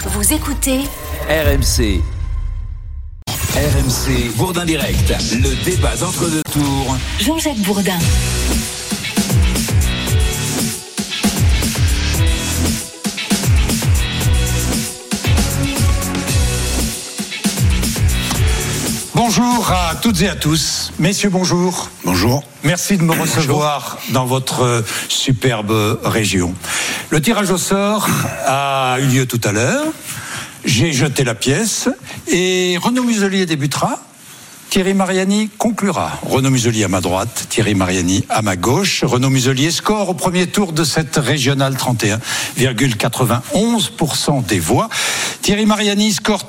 Vous écoutez RMC. RMC Bourdin Direct, le débat d'entre-deux tours. Jean-Jacques Bourdin. Bonjour à toutes et à tous. Messieurs, bonjour. Bonjour. Merci de me recevoir dans votre superbe région. Le tirage au sort a eu lieu tout à l'heure. J'ai jeté la pièce et Renaud Muselier débutera. Thierry Mariani conclura. Renaud Muselier à ma droite, Thierry Mariani à ma gauche. Renaud Muselier score au premier tour de cette régionale 31,91% des voix. Thierry Mariani score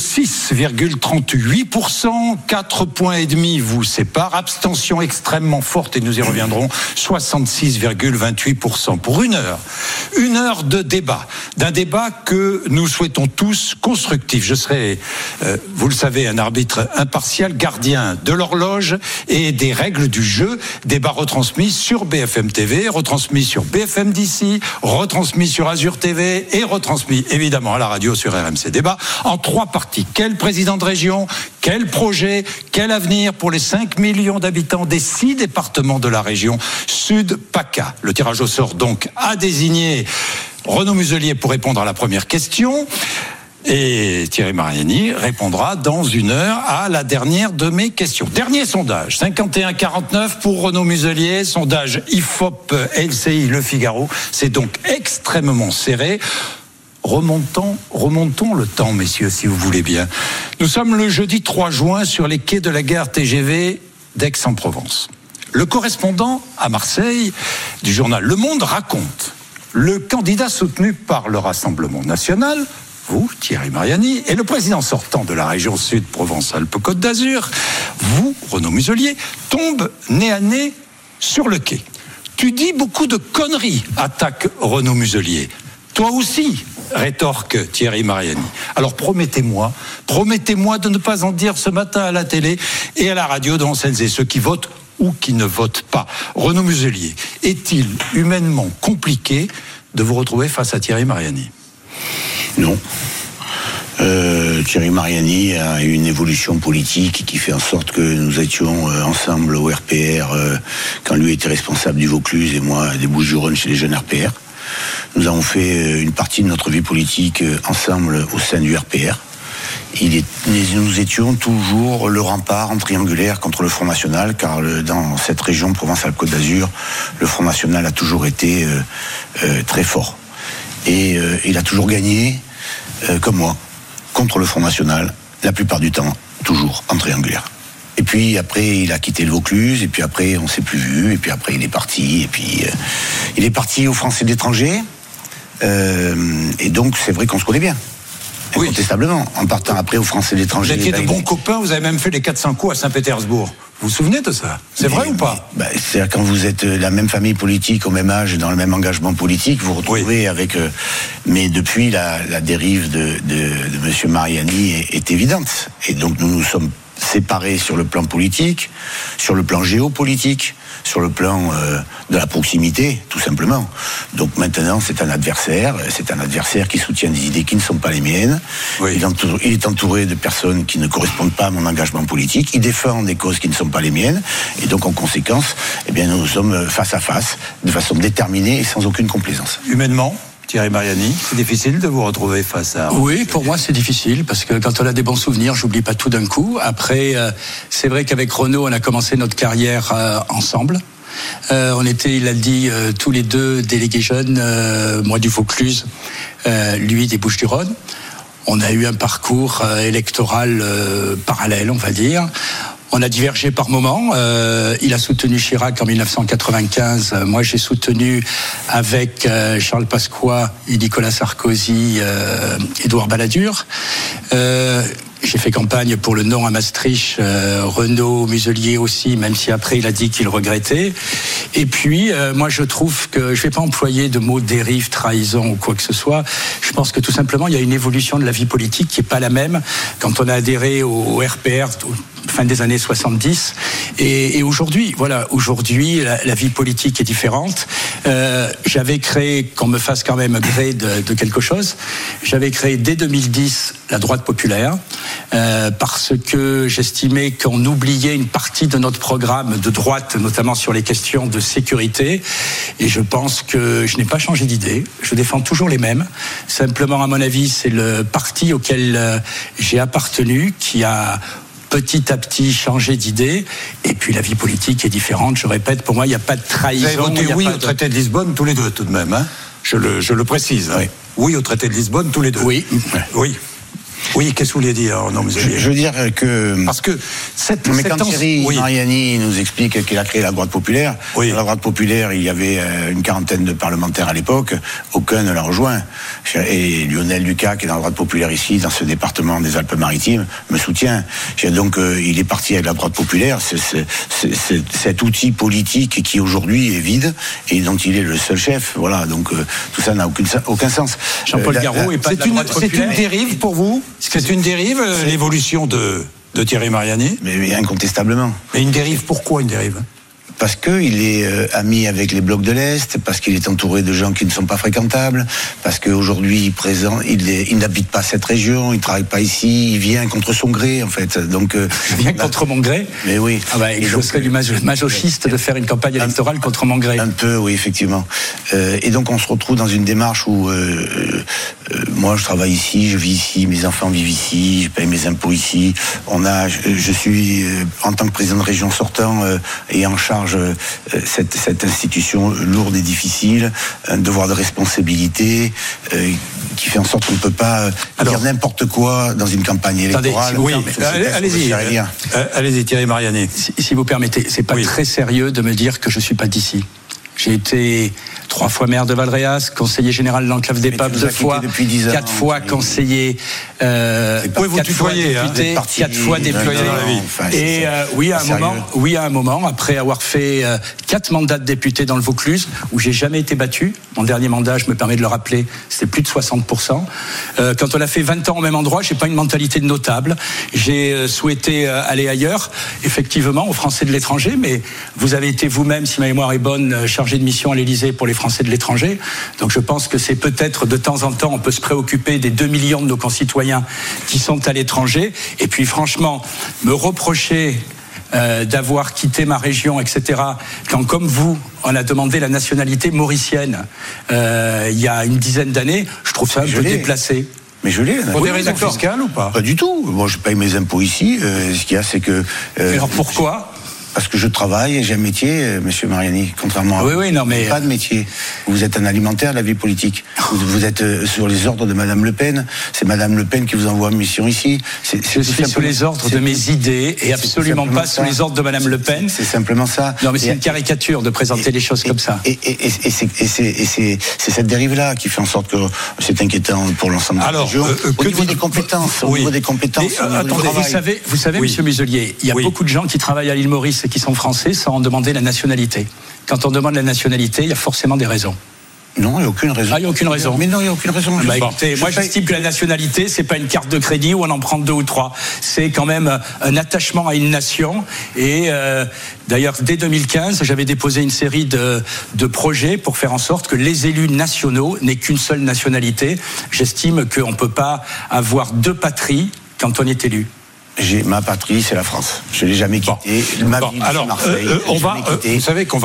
36,38%. 4 points et demi vous séparent. Abstention extrêmement forte, et nous y reviendrons, 66,28%. Pour une heure de débat. D'un débat que nous souhaitons tous constructif. Je serai, vous le savez, un arbitre impartial, gardien de l'horloge et des règles du jeu. Débat retransmis sur BFM TV, retransmis sur BFM d'ici, retransmis sur Azur TV et retransmis évidemment à la radio sur RMC. Débat en 3 parties. Quel président de région, quel projet, quel avenir pour les 5 millions d'habitants des 6 départements de la région Sud-PACA. Le tirage au sort donc a désigné Renaud Muselier pour répondre à la première question. Et Thierry Mariani répondra dans une heure à la dernière de mes questions. Dernier sondage, 51-49 pour Renaud Muselier, sondage IFOP LCI Le Figaro. C'est donc extrêmement serré. Remontons le temps, messieurs, si vous voulez bien. Nous sommes le jeudi 3 juin sur les quais de la gare TGV d'Aix-en-Provence. Le correspondant à Marseille du journal Le Monde raconte: le candidat soutenu par le Rassemblement national, vous, Thierry Mariani, et le président sortant de la région Sud Provence-Alpes-Côte d'Azur, vous, Renaud Muselier, tombent nez à nez sur le quai. Tu dis beaucoup de conneries, attaque Renaud Muselier. Toi aussi, rétorque Thierry Mariani. Alors promettez-moi de ne pas en dire ce matin à la télé et à la radio devant celles et ceux qui votent ou qui ne votent pas. Renaud Muselier, est-il humainement compliqué de vous retrouver face à Thierry Mariani ? Non. Thierry Mariani a eu une évolution politique qui fait en sorte que nous étions ensemble au RPR quand lui était responsable du Vaucluse et moi des Bouches-du-Rhône chez les jeunes RPR. Nous avons fait une partie de notre vie politique ensemble au sein du RPR. Nous étions toujours le rempart en triangulaire contre le Front National, car dans cette région Provence-Alpes-Côte d'Azur, le Front National a toujours été très fort. Et il a toujours gagné, comme moi, contre le Front National, la plupart du temps, toujours en triangulaire. Et puis après, il a quitté le Vaucluse, et puis après, on ne s'est plus vu, et puis après, il est parti, et puis il est parti aux Français de l'étranger, et donc c'est vrai qu'on se connaît bien. Oui. Incontestablement, en partant après aux Français de l'étranger. Vous étiez de bons copains, vous avez même fait les 400 coups à Saint-Pétersbourg. Vous vous souvenez de ça ? C'est vrai ou pas ? C'est-à-dire quand vous êtes la même famille politique, au même âge, dans le même engagement politique, vous vous retrouvez avec... mais depuis, la dérive de M. Mariani est évidente. Et donc nous nous sommes séparés sur le plan politique, sur le plan géopolitique, sur le plan de la proximité, tout simplement. Donc maintenant, c'est un adversaire qui soutient des idées qui ne sont pas les miennes. Oui. Il est entouré de personnes qui ne correspondent pas à mon engagement politique. Il défend des causes qui ne sont pas les miennes. Et donc, en conséquence, nous sommes face à face, de façon déterminée et sans aucune complaisance. Humainement, Thierry Mariani, c'est difficile de vous retrouver face à... Oui, pour moi c'est difficile, parce que quand on a des bons souvenirs, j'oublie pas tout d'un coup. Après, c'est vrai qu'avec Renaud, on a commencé notre carrière ensemble. On était, il a dit, tous les deux délégués jeunes, moi du Vaucluse, lui des Bouches-du-Rhône. On a eu un parcours électoral parallèle, on va dire. On a divergé par moments. Il a soutenu Chirac en 1995. Moi, j'ai soutenu avec Charles Pasqua et Nicolas Sarkozy, Édouard Balladur. J'ai fait campagne pour le non à Maastricht, Renaud Muselier aussi, même si après il a dit qu'il regrettait. Et puis, moi je trouve que, je ne vais pas employer de mots dérive, trahison ou quoi que ce soit, je pense que tout simplement il y a une évolution de la vie politique qui n'est pas la même quand on a adhéré au RPR fin des années 70 et aujourd'hui, voilà, aujourd'hui la vie politique est différente. J'avais créé, qu'on me fasse quand même gré de quelque chose, j'avais créé dès 2010 la droite populaire parce que j'estimais qu'on oubliait une partie de notre programme de droite, notamment sur les questions de sécurité, et je pense que je n'ai pas changé d'idée, je défends toujours les mêmes, simplement à mon avis c'est le parti auquel j'ai appartenu qui a petit à petit changer d'idée, et puis la vie politique est différente, je répète, pour moi il n'y a pas de trahison. Vous avez voté oui au traité de Lisbonne tous les deux tout de même, hein, je le précise. Oui. Oui au traité de Lisbonne tous les deux. Oui. Oui. Oui, qu'est-ce que vous vouliez dire? Non, je veux dire que... Parce que mais quand Thierry Mariani nous explique qu'il a créé la droite populaire, dans la droite populaire, il y avait une quarantaine de parlementaires à l'époque, aucun ne l'a rejoint. Et Lionel Lucas, qui est dans la droite populaire ici, dans ce département des Alpes-Maritimes, me soutient. Donc, il est parti avec la droite populaire. C'est cet outil politique qui aujourd'hui est vide et dont il est le seul chef. Voilà, donc tout ça n'a aucun sens. Jean-Paul Garot est pas de la droite populaire. C'est une dérive pour vous? C'est une dérive, l'évolution de Thierry Mariani? Mais incontestablement. Mais une dérive, pourquoi une dérive? Parce qu'il est ami avec les blocs de l'Est, parce qu'il est entouré de gens qui ne sont pas fréquentables, parce qu'aujourd'hui il n'habite pas cette région, il ne travaille pas ici, il vient contre son gré en fait. Donc, il vient contre mon gré? Mais oui. Ah bah, je serais du masochiste de faire une campagne électorale contre mon gré. Un peu, oui, effectivement. Et donc on se retrouve dans une démarche où moi je travaille ici, je vis ici, mes enfants vivent ici, je paye mes impôts ici. Je suis en tant que président de région sortant et en charge cette institution lourde et difficile, un devoir de responsabilité qui fait en sorte qu'on ne peut pas dire n'importe quoi dans une campagne électorale. Oui, allez-y Thierry Mariani. Si vous permettez, c'est pas très sérieux de me dire que je suis pas d'ici. J'ai été 3 fois maire de Valréas, conseiller général de l'enclave des Papes 2 fois, 4 fois conseiller, 4 fois député, 4 fois député. Et oui, à un moment, après avoir fait 4 mandats de député dans le Vaucluse, où j'ai jamais été battu, mon dernier mandat, je me permets de le rappeler, c'était plus de 60%. Quand on a fait 20 ans au même endroit, j'ai pas une mentalité de notable. J'ai souhaité aller ailleurs, effectivement, aux Français de l'étranger, mais vous avez été vous-même, si ma mémoire est bonne, chargé de mission à l'Élysée pour les Français de l'étranger. Donc je pense que c'est peut-être de temps en temps, on peut se préoccuper des 2 millions de nos concitoyens qui sont à l'étranger. Et puis franchement, me reprocher d'avoir quitté ma région, etc., quand comme vous, on a demandé la nationalité mauricienne il y a une dizaine d'années, je trouve ça un peu déplacé. Mais je l'ai. Pour des raisons fiscales ou pas? Pas du tout. Moi, je paye mes impôts ici. Ce qu'il y a, c'est que... alors pourquoi? Parce que je travaille et j'ai un métier, monsieur Mariani, contrairement à vous. Non, mais... Pas de métier. Vous êtes un alimentaire de la vie politique. Vous êtes sur les ordres de Madame Le Pen. C'est Madame Le Pen qui vous envoie en mission ici. Je suis sous les ordres de mes idées et absolument pas sous les ordres de Madame Le Pen. C'est simplement ça. Non, mais c'est une caricature de présenter les choses comme ça. Et c'est cette dérive-là qui fait en sorte que c'est inquiétant pour l'ensemble de la région. Au niveau des compétences. Au niveau des compétences. Attendez, vous savez, monsieur Muselier, il y a beaucoup de gens qui travaillent à l'île Maurice et qui sont français sans en demander la nationalité. Quand on demande la nationalité, il y a forcément des raisons. Non, il n'y a aucune raison. Ah, il n'y a aucune raison. Mais non, il n'y a aucune raison. Écoutez, moi, j'estime que la nationalité, c'est pas une carte de crédit où on en prend 2 ou 3. C'est quand même un attachement à une nation. Et d'ailleurs, dès 2015, j'avais déposé une série de projets pour faire en sorte que les élus nationaux n'aient qu'une seule nationalité. J'estime qu'on ne peut pas avoir 2 patries quand on est élu. Ma patrie, c'est la France. Je l'ai jamais quittée. Alors, vous savez qu'on va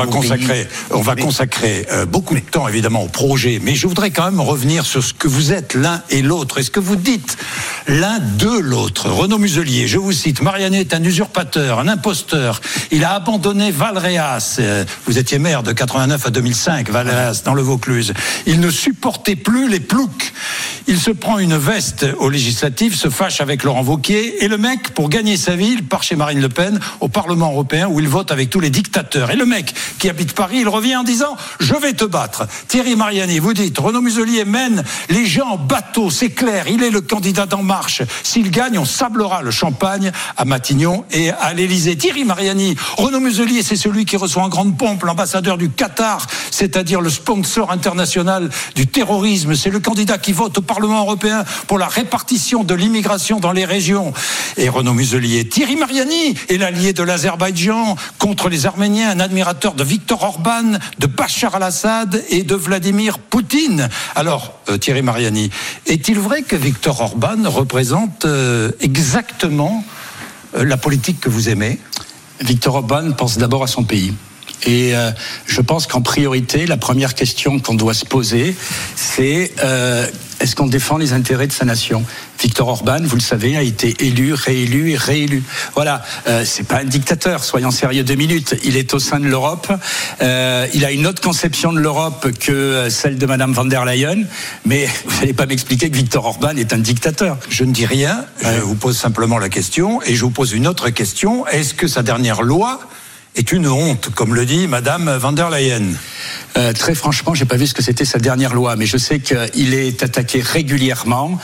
consacrer beaucoup de temps évidemment au projet, mais je voudrais quand même revenir sur ce que vous êtes l'un et l'autre, et ce que vous dites l'un de l'autre. Renaud Muselier, je vous cite: Mariani est un usurpateur, un imposteur. Il a abandonné Valréas. Vous étiez maire de 89 à 2005, Valréas, dans le Vaucluse. Il ne supportait plus les ploucs. Il se prend une veste aux législatives, se fâche avec Laurent Wauquiez, et le mec, pour gagner sa vie, il part chez Marine Le Pen au Parlement européen où il vote avec tous les dictateurs. Et le mec qui habite Paris, il revient en disant: je vais te battre. Thierry Mariani, vous dites, Renaud Muselier mène les gens en bateau, c'est clair, il est le candidat d'En Marche. marche. S'il gagne, on sablera le champagne à Matignon et à l'Élysée. Thierry Mariani, Renaud Muselier, c'est celui qui reçoit en grande pompe l'ambassadeur du Qatar, c'est-à-dire le sponsor international du terrorisme. C'est le candidat qui vote au Parlement européen pour la répartition de l'immigration dans les régions. Et Renaud Muselier, Thierry Mariani est l'allié de l'Azerbaïdjan contre les Arméniens, un admirateur de Viktor Orban, de Bachar al-Assad et de Vladimir Poutine. Alors, Thierry Mariani, est-il vrai que Viktor Orban représente exactement la politique que vous aimez ? Viktor Orban pense d'abord à son pays. Et je pense qu'en priorité, la première question qu'on doit se poser, c'est est-ce qu'on défend les intérêts de sa nation ? Viktor Orban, vous le savez, a été élu, réélu et réélu. Voilà, c'est pas un dictateur, soyons sérieux 2 minutes. Il est au sein de l'Europe. Il a une autre conception de l'Europe que celle de Madame von der Leyen. Mais vous n'allez pas m'expliquer que Viktor Orban est un dictateur. Je ne dis rien, je vous pose simplement la question. Et je vous pose une autre question. Est-ce que sa dernière loi est une honte, comme le dit Madame von der Leyen? Très franchement, j'ai pas vu ce que c'était sa dernière loi, mais je sais qu'il est attaqué régulièrement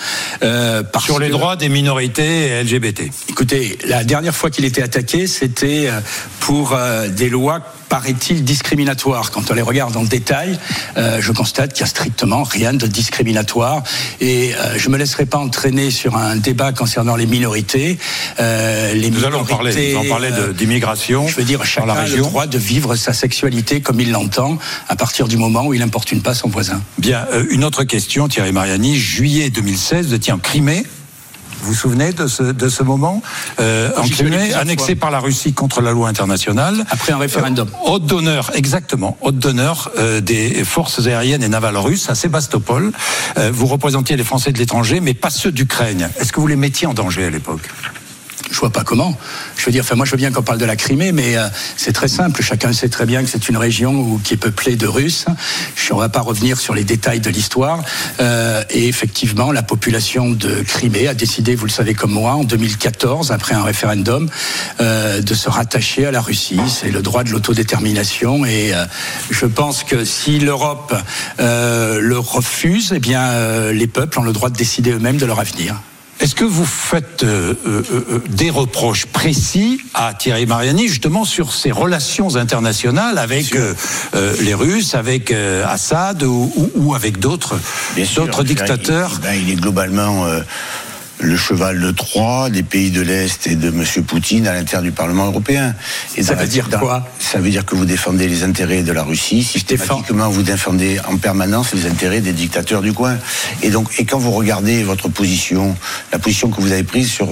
sur les droits des minorités LGBT. Écoutez, la dernière fois qu'il était attaqué, c'était pour des lois, paraît-il, discriminatoires. Quand on les regarde en détail, je constate qu'il n'y a strictement rien de discriminatoire. Et je me laisserai pas entraîner sur un débat concernant les minorités. Nous allons parler d'immigration. Je veux dire, chacun a le droit de vivre sa sexualité comme il l'entend, à partir du moment où il n'importune pas son voisin. Bien, une autre question, Thierry Mariani. Juillet 2016, vous étiez en Crimée. Vous vous souvenez de ce moment en Crimée, annexé par la Russie contre la loi internationale. Après un référendum. Hôte d'honneur, exactement. Hôte d'honneur des forces aériennes et navales russes à Sébastopol. Vous représentiez les Français de l'étranger, mais pas ceux d'Ukraine. Est-ce que vous les mettiez en danger à l'époque ? Je vois pas comment. Je veux dire, moi je veux bien qu'on parle de la Crimée, mais c'est très simple. Chacun sait très bien que c'est une région qui est peuplée de Russes. On va pas revenir sur les détails de l'histoire. Et effectivement, la population de Crimée a décidé, vous le savez comme moi, en 2014, après un référendum, de se rattacher à la Russie. C'est le droit de l'autodétermination. Et je pense que si l'Europe le refuse, eh bien, les peuples ont le droit de décider eux-mêmes de leur avenir. Est-ce que vous faites des reproches précis à Thierry Mariani, justement, sur ses relations internationales avec les Russes, avec Assad ou avec d'autres dictateurs ? Il est globalement le cheval de Troie des pays de l'Est et de M. Poutine à l'intérieur du Parlement européen. Et ça veut dire quoi ? Ça veut dire que vous défendez les intérêts de la Russie. Systématiquement, vous défendez en permanence les intérêts des dictateurs du coin. Et quand vous regardez votre position, la position que vous avez prise sur,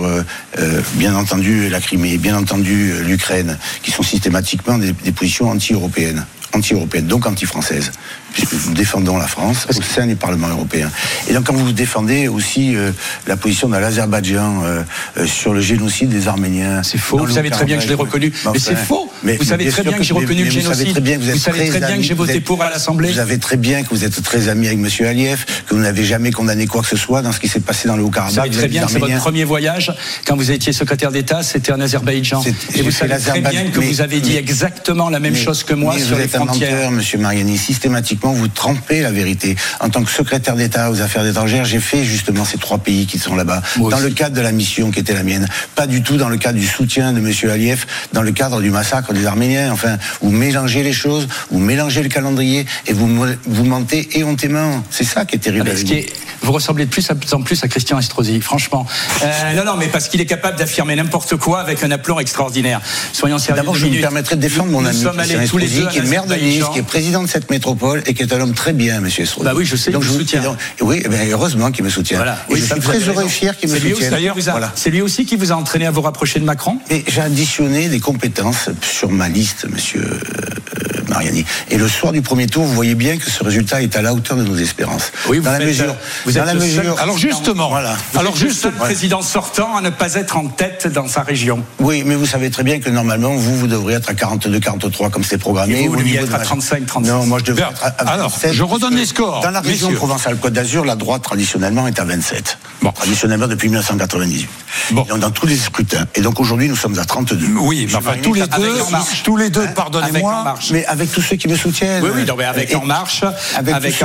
bien entendu, la Crimée, bien entendu, l'Ukraine, qui sont systématiquement des positions anti-européennes, donc anti-françaises, puisque nous défendons la France au sein du Parlement européen. Et donc quand vous défendez aussi la position de l'Azerbaïdjan sur le génocide des Arméniens... C'est faux, vous savez très bien que je l'ai reconnu. Mais c'est faux. Vous savez très bien que j'ai reconnu le génocide. Vous savez très bien que j'ai voté pour à l'Assemblée. Vous savez très bien que vous êtes très ami avec M. Aliyev, que vous n'avez jamais condamné quoi que ce soit dans ce qui s'est passé dans le Haut-Karabakh. Vous savez très bien que c'est votre premier voyage, quand vous étiez secrétaire d'État, c'était en Azerbaïdjan. Et vous savez très bien que vous avez dit exactement la même chose que moi sur les frontières. Monsieur Mariani, systématiquement, vous trompez la vérité. En tant que secrétaire d'État aux affaires étrangères, j'ai fait justement ces 3 pays qui sont là-bas, dans le cadre de la mission qui était la mienne. Pas du tout dans le cadre du soutien de monsieur Aliyev, dans le cadre du massacre des Arméniens. Enfin, vous mélangez les choses, vous mélangez le calendrier et vous mentez éhontément. C'est ça qui est terrible. Vous ressemblez de plus en plus à Christian Estrosi, franchement. Non, mais parce qu'il est capable d'affirmer n'importe quoi avec un aplomb extraordinaire. Soyons sérieux. D'abord, je me permettrai de défendre mon ami Christian Estrosi, qui est maire de Nice, qui est président de cette métropole et qui est un homme très bien, monsieur Estrosi. Bah oui, je sais, donc, je vous soutiens. Oui, heureusement qu'il me soutient. Voilà. Oui, je suis très heureux et fier qu'il me soutienne. D'ailleurs, c'est lui aussi qui vous a entraîné à vous rapprocher de Macron ? Et j'ai additionné des compétences sur ma liste, monsieur Mariani. Et le soir du premier tour, vous voyez bien que ce résultat est à la hauteur de nos espérances. Oui, vous êtes le seul. Alors justement, voilà. Alors juste le président sortant à ne pas être en tête dans sa région. Oui, mais vous savez très bien que normalement, vous devriez être à 42, 43 comme c'est programmé. Et vous devriez être à 35, 36. Non, moi je devrais être à 27. Alors, je redonne les scores. Dans la région Provence-Alpes-Côte d'Azur, la droite traditionnellement est à 27. Bon. Traditionnellement depuis 1998. Bon. Donc, dans tous les scrutins. Et donc aujourd'hui, nous sommes à 32. Oui, mais enfin tous les deux, pardonnez-moi, mais avec tous ceux qui me soutiennent. Oui, non, mais avec En Marche, avec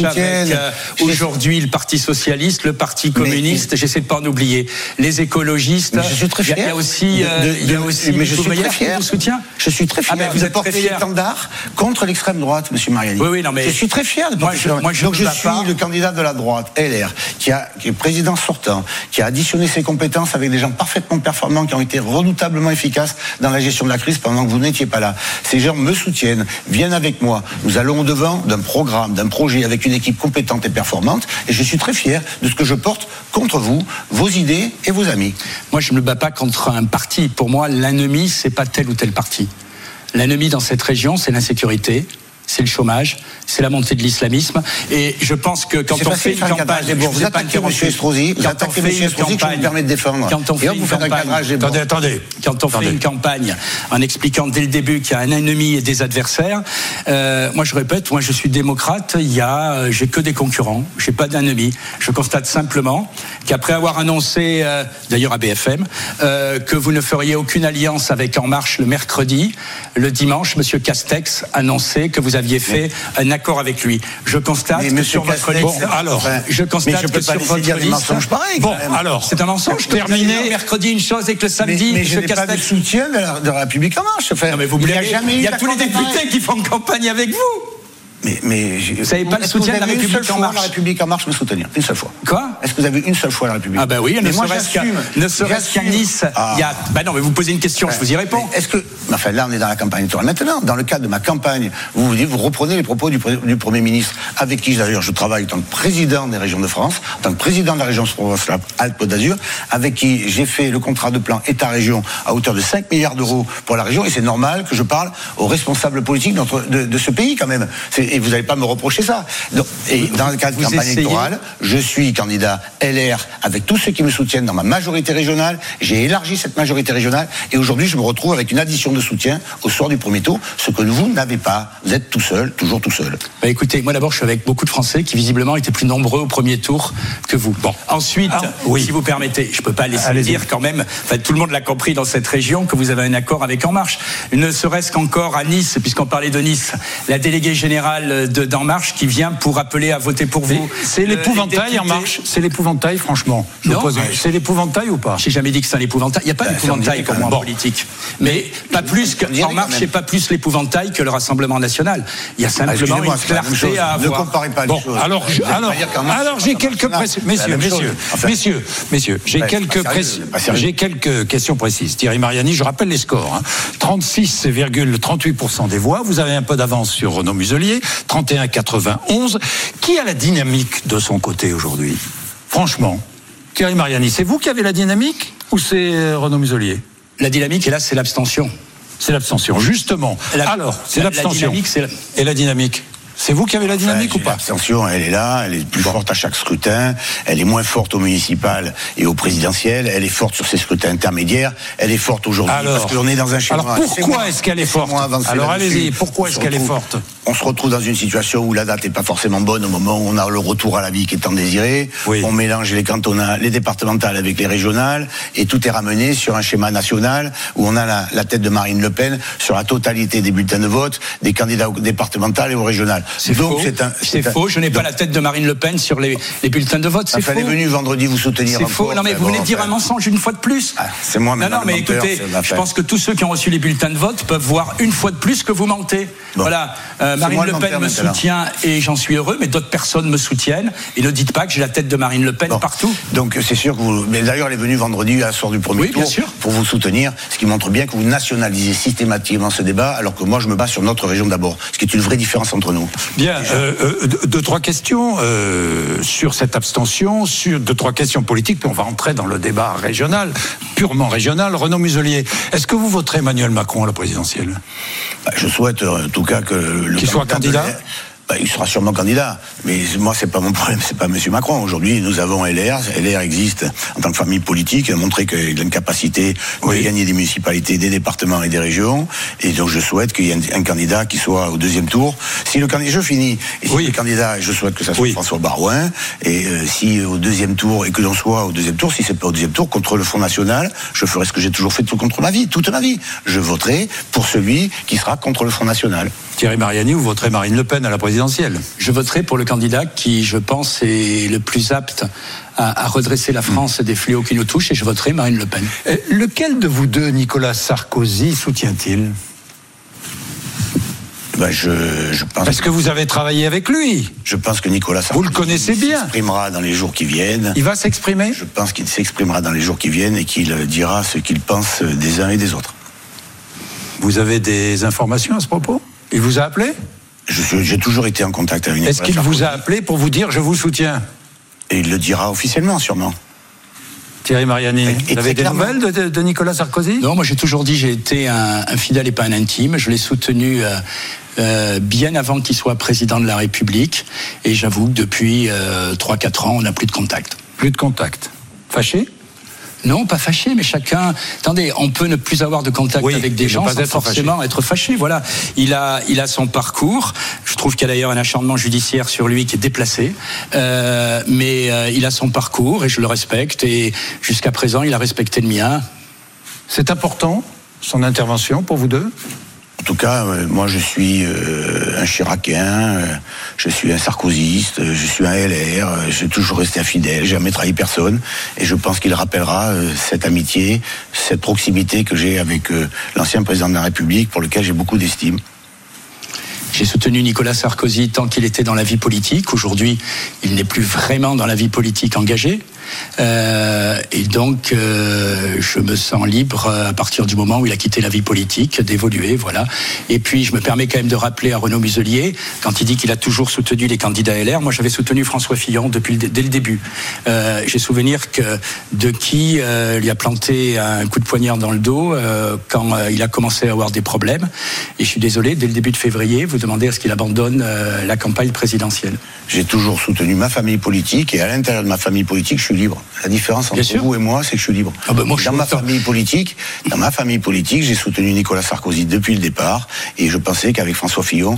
aujourd'hui le Parti Socialiste, le Parti Communiste, j'essaie de pas en oublier, les écologistes. Mais je suis très fier. Il y a aussi mais je suis très fier. Qui vous soutient. Je suis très fier. Vous êtes porté l'étendard contre l'extrême droite, Monsieur Mariani. Oui, non, mais je suis très fier de porter. Donc je suis le candidat de la droite, LR, qui est président sortant, qui a additionné ses compétences avec des gens parfaitement performants, qui ont été redoutablement efficaces dans la gestion de la crise pendant que vous n'étiez pas là. Ces gens me soutiennent, viennent avec moi. Nous allons au-devant d'un programme, d'un projet avec une équipe compétente et performante. Et je suis très fier de ce que je porte contre vous, vos idées et vos amis. Moi, je ne me bats pas contre un parti. Pour moi, l'ennemi, c'est pas tel ou tel parti. L'ennemi dans cette région, c'est l'insécurité, c'est le chômage, c'est la montée de l'islamisme. Et je pense que quand on fait une campagne, vous attaquez M. Estrosi, vous attaquez M. Estrosi que je me permets de défendre. Quand on fait une campagne, attendez. Quand on fait une campagne en expliquant dès le début qu'il y a un ennemi et des adversaires, moi je répète, moi je suis démocrate, j'ai que des concurrents, j'ai pas d'ennemis. Je constate simplement qu'après avoir annoncé, d'ailleurs à BFM, que vous ne feriez aucune alliance avec En Marche le mercredi, le dimanche, M. Castex annonçait que vous aviez fait un accord avec lui. Je constate que sur votre liste... je constate que sur votre liste... Bon, alors, c'est un mensonge. Terminé. Mercredi une chose et que le samedi... Mais je n'ai pas de soutien de la République En Marche. Non, mais il y a tous les députés qui font campagne avec vous. Mais vous n'avez pas le soutien de la République En Marche. La République En Marche me soutenir une seule fois. Quoi? Est-ce que vous avez une seule fois la République? Ah bah oui, ne serait-ce qu'à Nice. Bah non, mais vous posez une question, je vous y réponds. Est-ce que, enfin là on est dans la campagne électorale. Maintenant, dans le cadre de ma campagne, vous reprenez les propos du Premier ministre, avec qui d'ailleurs je travaille en tant que président des régions de France, en tant que président de la région Alpes-Côte d'Azur, avec qui j'ai fait le contrat de plan État-région à hauteur de 5 milliards d'euros pour la région, et c'est normal que je parle aux responsables politiques de ce pays quand même. Et vous n'allez pas me reprocher ça. Donc, et dans le cadre de campagne électorale, je suis candidat LR avec tous ceux qui me soutiennent dans ma majorité régionale. J'ai élargi cette majorité régionale et aujourd'hui je me retrouve avec une addition de soutien au soir du premier tour, ce que vous n'avez pas. Vous êtes tout seul, toujours tout seul. Bah écoutez, moi d'abord je suis avec beaucoup de Français qui visiblement étaient plus nombreux au premier tour que vous. Bon. Ensuite, si vous permettez, je ne peux pas laisser dire quand même, tout le monde l'a compris dans cette région, que vous avez un accord avec En Marche. Ne serait-ce qu'encore à Nice, puisqu'on parlait de Nice, la déléguée générale d'En Marche qui vient pour appeler à voter pour vous. C'est l'épouvantail En Marche. C'est l'épouvantail, franchement. C'est l'épouvantail ou pas? J'ai jamais dit que c'est un épouvantail. Il n'y a pas d'épouvantail pour moi en politique. Mais pas plus qu'En Marche, c'est pas plus l'épouvantail que le Rassemblement national. Il y a simplement une clarté à avoir. Ne comparez pas les choses. Alors j'ai quelques messieurs, j'ai quelques questions précises. Thierry Mariani, je rappelle les scores. 36,38% des voix. Vous avez un peu d'avance sur Renaud Muselier. 31,91. Qui a la dynamique de son côté aujourd'hui? Franchement, Thierry Mariani, c'est vous qui avez la dynamique ou c'est Renaud Muselier? La dynamique, et là, c'est l'abstention. C'est l'abstention, justement. Alors, c'est l'abstention. Et la dynamique? C'est vous qui avez la dynamique ou pas? L'abstention, elle est là, elle est plus forte à chaque scrutin, elle est moins forte au municipal et au présidentiel, elle est forte sur ces scrutins intermédiaires, elle est forte aujourd'hui parce qu'on est dans un schéma. Alors pourquoi est-ce qu'elle est forte? Alors allez-y, pourquoi est-ce qu'elle est forte? On se retrouve dans une situation où la date n'est pas forcément bonne au moment où on a le retour à la vie qui est tant désiré. Oui. On mélange les cantonales, les départementales avec les régionales et tout est ramené sur un schéma national où on a la tête de Marine Le Pen sur la totalité des bulletins de vote des candidats aux départementales et aux régionales. C'est faux. Je n'ai pas la tête de Marine Le Pen sur les bulletins de vote. C'est faux. Elle est venue vendredi vous soutenir. C'est faux. Non mais vous venez de dire un mensonge une fois de plus. C'est moi. Non mais écoutez, je pense que tous ceux qui ont reçu les bulletins de vote peuvent voir une fois de plus que vous mentez. Bon. Voilà. Marine Le Pen me soutient et j'en suis heureux, mais d'autres personnes me soutiennent. Et ne dites pas que j'ai la tête de Marine Le Pen partout. Donc c'est sûr que vous. Mais d'ailleurs, elle est venue vendredi à la soir du premier tour pour vous soutenir, ce qui montre bien que vous nationalisez systématiquement ce débat, alors que moi je me bats sur notre région d'abord, ce qui est une vraie différence entre nous. Bien. Deux, trois questions sur cette abstention, sur deux, trois questions politiques, puis on va entrer dans le débat régional, purement régional. Renaud Muselier, est-ce que vous voterez Emmanuel Macron à la présidentielle? Je souhaite en tout cas que qu'il soit candidat. Il sera sûrement candidat, mais moi c'est pas mon problème, c'est pas Monsieur Macron. Aujourd'hui, nous avons LR existe en tant que famille politique, a montré qu'il a une capacité de gagner des municipalités, des départements et des régions, et donc je souhaite qu'il y ait un candidat qui soit au deuxième tour. Si le candidat, je finis, et si le candidat, je souhaite que ça soit François Baroin, et si au deuxième tour, et que l'on soit au deuxième tour, si c'est pas au deuxième tour, contre le Front National, je ferai ce que j'ai toujours fait toute ma vie, je voterai pour celui qui sera contre le Front National. Thierry Mariani, vous voterez Marine Le Pen à la présidentielle? Je voterai pour le candidat qui, je pense, est le plus apte à redresser la France des fléaux qui nous touchent, et je voterai Marine Le Pen. Lequel de vous deux, Nicolas Sarkozy, soutient-il? Je pense. Parce que vous avez travaillé avec lui. Je pense que Nicolas Sarkozy. Vous le connaissez bien. S'exprimera dans les jours qui viennent. Il va s'exprimer? Je pense qu'il s'exprimera dans les jours qui viennent et qu'il dira ce qu'il pense des uns et des autres. Vous avez des informations à ce propos? Il vous a appelé? J'ai toujours été en contact avec Nicolas Sarkozy. Est-ce qu'il vous a appelé pour vous dire je vous soutiens? Et il le dira officiellement, sûrement. Thierry Mariani, vous avez des nouvelles de Nicolas Sarkozy? Non, moi j'ai toujours dit j'ai été un fidèle et pas un intime. Je l'ai soutenu bien avant qu'il soit président de la République. Et j'avoue que depuis 3-4 ans, on n'a plus de contact. Plus de contact. Fâché? Non, pas fâché, mais chacun... Attendez, on peut ne plus avoir de contact avec des gens sans forcément être fâché. Voilà, il a son parcours. Je trouve qu'il y a d'ailleurs un acharnement judiciaire sur lui qui est déplacé. Mais il a son parcours et je le respecte. Et jusqu'à présent, il a respecté le mien. C'est important, son intervention, pour vous deux? En tout cas, moi je suis un Chiracien, je suis un sarkozyste, je suis un LR, j'ai toujours resté infidèle, j'ai jamais trahi personne, et je pense qu'il rappellera cette amitié, cette proximité que j'ai avec l'ancien président de la République, pour lequel j'ai beaucoup d'estime. J'ai soutenu Nicolas Sarkozy tant qu'il était dans la vie politique. Aujourd'hui, il n'est plus vraiment dans la vie politique engagée. Et donc, je me sens libre à partir du moment où il a quitté la vie politique, d'évoluer, voilà. Et puis, je me permets quand même de rappeler à Renaud Muselier, quand il dit qu'il a toujours soutenu les candidats LR, moi j'avais soutenu François Fillon dès le début. J'ai souvenir de qui lui a planté un coup de poignard dans le dos quand il a commencé à avoir des problèmes. Et je suis désolé, dès le début de février, vous demandez à ce qu'il abandonne la campagne présidentielle. J'ai toujours soutenu ma famille politique, et à l'intérieur de ma famille politique, je suis libre. La différence entre vous et moi, c'est que je suis libre. Dans ma famille politique, j'ai soutenu Nicolas Sarkozy depuis le départ, et je pensais qu'avec François Fillon,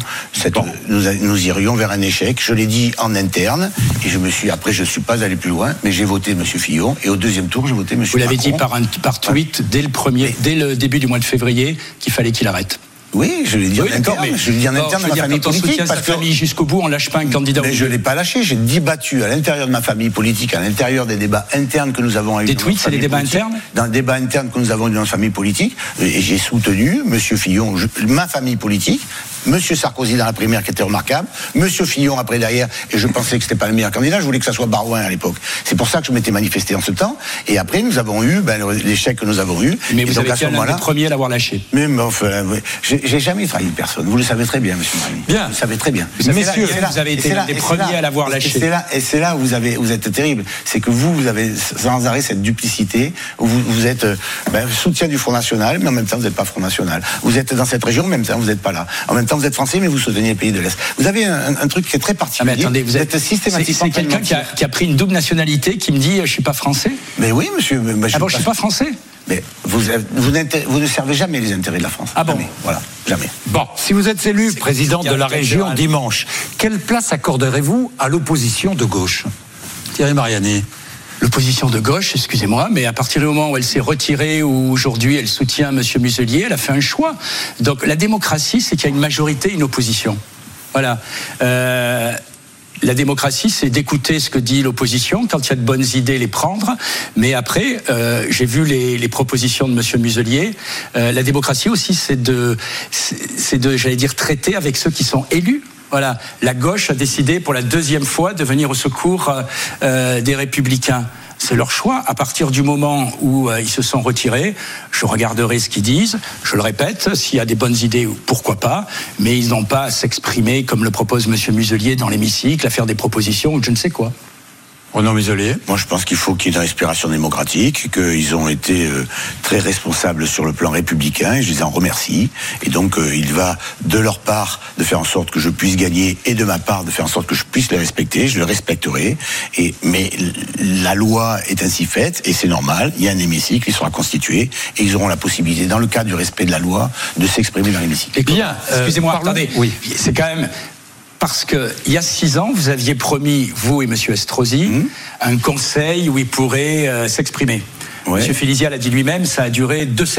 nous irions vers un échec. Je l'ai dit en interne, et après je suis pas allé plus loin, mais j'ai voté M. Fillon, et au deuxième tour, j'ai voté M. Macron. Vous l'avez dit par tweet dès le début du mois de février qu'il fallait qu'il arrête. Oui, je l'ai dit en interne. Je l'ai dit en interne de ma famille politique. Parce que famille jusqu'au bout, on lâche pas un candidat. Mais je l'ai pas lâché. J'ai débattu à l'intérieur de ma famille politique, à l'intérieur des débats internes que nous avons eu. Des tweets, c'est les débats internes. Dans le débat interne que nous avons eu dans notre famille politique, et j'ai soutenu Monsieur Fillon, ma famille politique, Monsieur Sarkozy dans la primaire qui était remarquable, Monsieur Fillon après derrière, et je pensais que c'était pas le meilleur candidat. Je voulais que ça soit Barouin à l'époque. C'est pour ça que je m'étais manifesté en ce temps. Et après, nous avons eu l'échec que nous avons eu. Mais vous avez été l'un des premiers à l'avoir lâché. Mais enfin, j'ai jamais trahi personne. Vous le savez très bien, monsieur Marani. Bien. Vous le savez très bien. Messieurs, vous avez été l'un des premiers à l'avoir lâché. Et c'est là où vous êtes terrible. C'est que vous avez sans arrêt cette duplicité, où vous êtes soutien du Front National, mais en même temps, vous n'êtes pas Front National. Vous êtes dans cette région, mais en même temps, vous n'êtes pas là. En même temps, vous êtes français, mais vous soutenez les pays de l'Est. Vous avez un truc qui est très particulier. Mais attendez, vous êtes systématiquement... C'est quelqu'un qui a pris une double nationalité qui me dit je suis pas français. Mais oui, monsieur. Je suis pas français. Mais vous ne servez jamais les intérêts de la France. Ah bon? Jamais. Voilà, jamais. Bon, si vous êtes élu président de la région dimanche, quelle place accorderez-vous à l'opposition de gauche? Thierry Mariani. L'opposition de gauche, excusez-moi, mais à partir du moment où elle s'est retirée, où aujourd'hui elle soutient M. Muselier, elle a fait un choix. Donc la démocratie, c'est qu'il y a une majorité et une opposition. Voilà. La démocratie, c'est d'écouter ce que dit l'opposition, quand il y a de bonnes idées, les prendre. Mais après, j'ai vu les propositions de M. Muselier. La démocratie aussi, c'est de, j'allais dire, traiter avec ceux qui sont élus. Voilà, la gauche a décidé pour la deuxième fois de venir au secours des Républicains. C'est leur choix. À partir du moment où ils se sont retirés, je regarderai ce qu'ils disent. Je le répète, s'il y a des bonnes idées, pourquoi pas. Mais ils n'ont pas à s'exprimer comme le propose M. Muselier dans l'hémicycle, à faire des propositions ou je ne sais quoi. Renaud Muselier. Moi, je pense qu'il faut qu'il y ait une respiration démocratique, qu'ils ont été très responsables sur le plan républicain, et je les en remercie. Et donc, il va de leur part de faire en sorte que je puisse gagner, et de ma part de faire en sorte que je puisse les respecter. Je le respecterai. Mais la loi est ainsi faite, et c'est normal. Il y a un hémicycle, il sera constitué, et ils auront la possibilité, dans le cadre du respect de la loi, de s'exprimer dans l'hémicycle. Bien. Excusez-moi, attendez. Oui. C'est quand même... Parce qu'il y a 6 ans, vous aviez promis, vous et M. Estrosi, un conseil où il pourrait s'exprimer. Ouais. M. Filizia l'a dit lui-même, ça a duré 2 séances.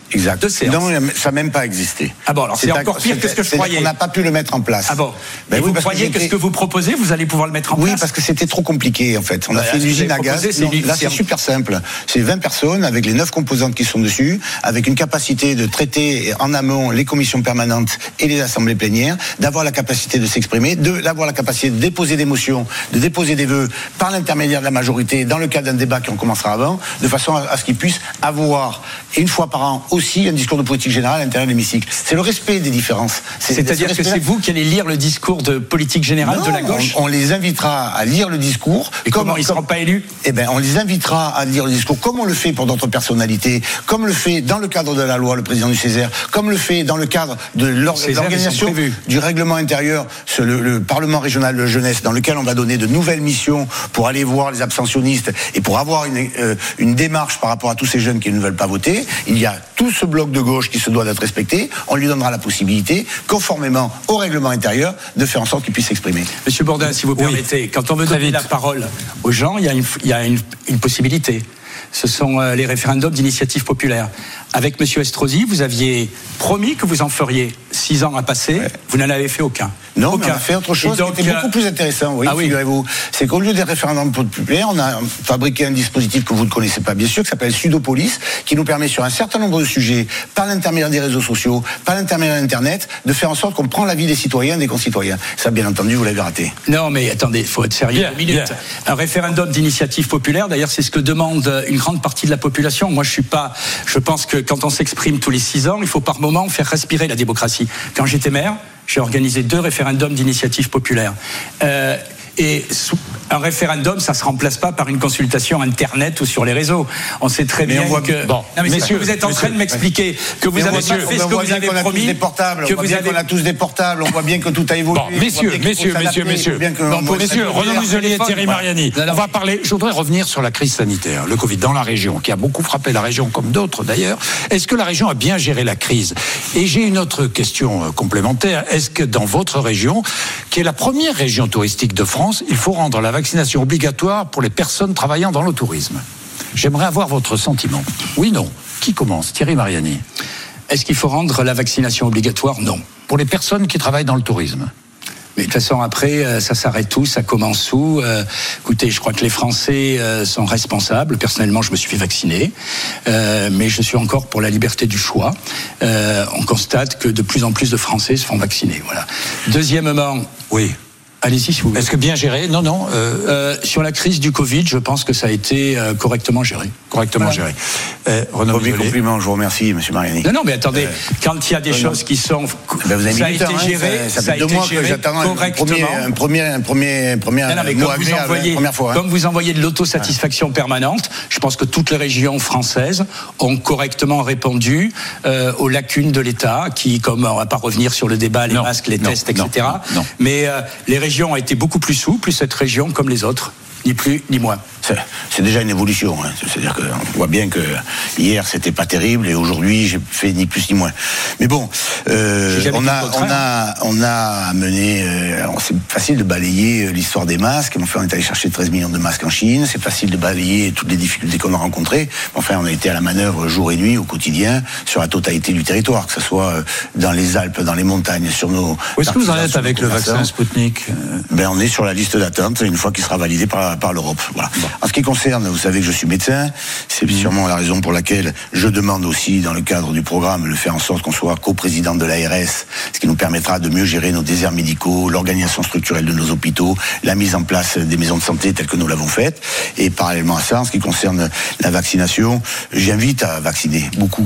Exact. De séance. Non, ça n'a même pas existé. Ah bon, alors c'est encore pire que ce que je croyais. On n'a pas pu le mettre en place. Ah bon. Ben et oui, vous croyez que ce que vous proposez, vous allez pouvoir le mettre en place? Oui, parce que c'était trop compliqué, en fait. On a fait une usine à gaz. Là, c'est super simple. C'est 20 personnes avec les 9 composantes qui sont dessus, avec une capacité de traiter en amont les commissions permanentes et les assemblées plénières, d'avoir la capacité de s'exprimer, d'avoir la capacité de déposer des motions, de déposer des vœux par l'intermédiaire de la majorité, dans le cadre d'un débat qui en commencera avant, de façon à ce qu'ils puissent avoir, une fois par an, aussi un discours de politique générale à l'intérieur de l'hémicycle. C'est le respect des différences. C'est-à-dire que c'est vous qui allez lire le discours de politique générale de la gauche? On les invitera à lire le discours. Et comment ils ne seront pas élus? Eh bien, on les invitera à lire le discours comme on le fait pour d'autres personnalités, comme le fait dans le cadre de la loi le président du Césaire, comme le fait dans le cadre de l'organisation du règlement intérieur sur le Parlement régional de jeunesse, dans lequel on va donner de nouvelles missions pour aller voir les abstentionnistes et pour avoir une démarche par rapport à tous ces jeunes qui ne veulent pas voter. Il y a tout ce bloc de gauche qui se doit d'être respecté. On lui donnera la possibilité, conformément au règlement intérieur, de faire en sorte qu'il puisse s'exprimer. Monsieur Bourdin, si vous permettez, quand on veut donner la parole aux gens, il y a une possibilité. Ce sont les référendums d'initiative populaire. Avec M. Estrosi, vous aviez promis que vous en feriez 6 ans à passer. Ouais. Vous n'en avez fait aucun. Non, aucun. Mais on a fait autre chose qui était beaucoup plus intéressant. Oui, figurez-vous. C'est qu'au lieu des référendums populaires, on a fabriqué un dispositif que vous ne connaissez pas, bien sûr, qui s'appelle Sudopolis, qui nous permet sur un certain nombre de sujets, par l'intermédiaire des réseaux sociaux, par l'intermédiaire d'Internet, de faire en sorte qu'on prend l'avis des citoyens, des concitoyens. Ça, bien entendu, vous l'avez raté. Non, mais attendez, il faut être sérieux. Un référendum d'initiative populaire, d'ailleurs, c'est ce que demande une grande partie de la population. Moi, je pense que quand on s'exprime tous les 6 ans, il faut par moment faire respirer la démocratie. Quand j'étais maire, j'ai organisé 2 référendums d'initiative populaire. Et un référendum, ça se remplace pas par une consultation Internet ou sur les réseaux. On sait très bien que... Bon, non, mais messieurs, vous êtes en train de m'expliquer que vous avez fait ce que vous avez promis. On a tous des portables, on voit bien que tout a évolué. Bon, messieurs, Renaud Muselier et Thierry Mariani, on va parler, je voudrais revenir sur la crise sanitaire, le Covid, dans la région, qui a beaucoup frappé la région, comme d'autres d'ailleurs. Est-ce que la région a bien géré la crise? Et j'ai une autre question complémentaire. Est-ce que dans votre région, qui est la première région touristique de France, il faut rendre la vaccination obligatoire pour les personnes travaillant dans le tourisme? J'aimerais avoir votre sentiment. Oui, non. Qui commence? Thierry Mariani. Est-ce qu'il faut rendre la vaccination obligatoire? Non. Pour les personnes qui travaillent dans le tourisme? Mais de toute façon, après, ça s'arrête où? Ça commence où? Écoutez, je crois que les Français sont responsables. Personnellement, je me suis fait vacciner. Mais je suis encore pour la liberté du choix. On constate que de plus en plus de Français se font vacciner. Voilà. Deuxièmement... Oui. Allez-y, si vous voulez. Est-ce que bien géré? Non. Sur la crise du Covid, je pense que ça a été correctement géré. Correctement géré. Renaud Muselier. Compliment, je vous remercie, M. Mariani. Non, mais attendez, quand il y a des choses qui sont... vous avez ça a été géré, ça fait 2 mois que j'attends correctement. un premier mot agréable, première fois. Comme vous envoyez de l'autosatisfaction permanente, je pense que toutes les régions françaises ont correctement répondu aux lacunes de l'État, qui, comme on ne va pas revenir sur le débat, les masques, les tests, etc. Mais les régions ont été beaucoup plus souples, cette région comme les autres, ni plus ni moins. C'est déjà une évolution. C'est-à-dire qu'on voit bien que hier c'était pas terrible et aujourd'hui j'ai fait ni plus ni moins. Mais bon, on a amené. C'est facile de balayer l'histoire des masques. Enfin, on est allé chercher 13 millions de masques en Chine. C'est facile de balayer toutes les difficultés qu'on a rencontrées. Enfin, on a été à la manœuvre jour et nuit au quotidien sur la totalité du territoire, que ce soit dans les Alpes, dans les montagnes, sur nos. Où est-ce que vous en êtes avec le vaccin Sputnik? On est sur la liste d'attente une fois qu'il sera validé par l'Europe. Voilà. Bon. En ce qui concerne, vous savez que je suis médecin, c'est sûrement la raison pour laquelle je demande aussi, dans le cadre du programme, de faire en sorte qu'on soit coprésident de l'ARS, ce qui nous permettra de mieux gérer nos déserts médicaux, l'organisation structurelle de nos hôpitaux, la mise en place des maisons de santé telles que nous l'avons faite. Et parallèlement à ça, en ce qui concerne la vaccination, j'invite à vacciner beaucoup,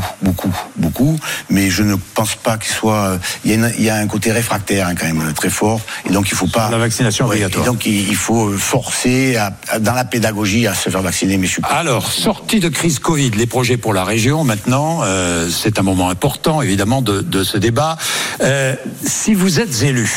mais je ne pense pas qu'il soit... Il y a un côté réfractaire quand même très fort, et donc il ne faut pas... La vaccination obligatoire. Et donc il faut forcer dans la pédagogie à se faire vacciner, mais je suis pas... Alors, sortie de crise Covid, les projets pour la région, maintenant, c'est un moment important, évidemment, de ce débat. Si vous êtes élu,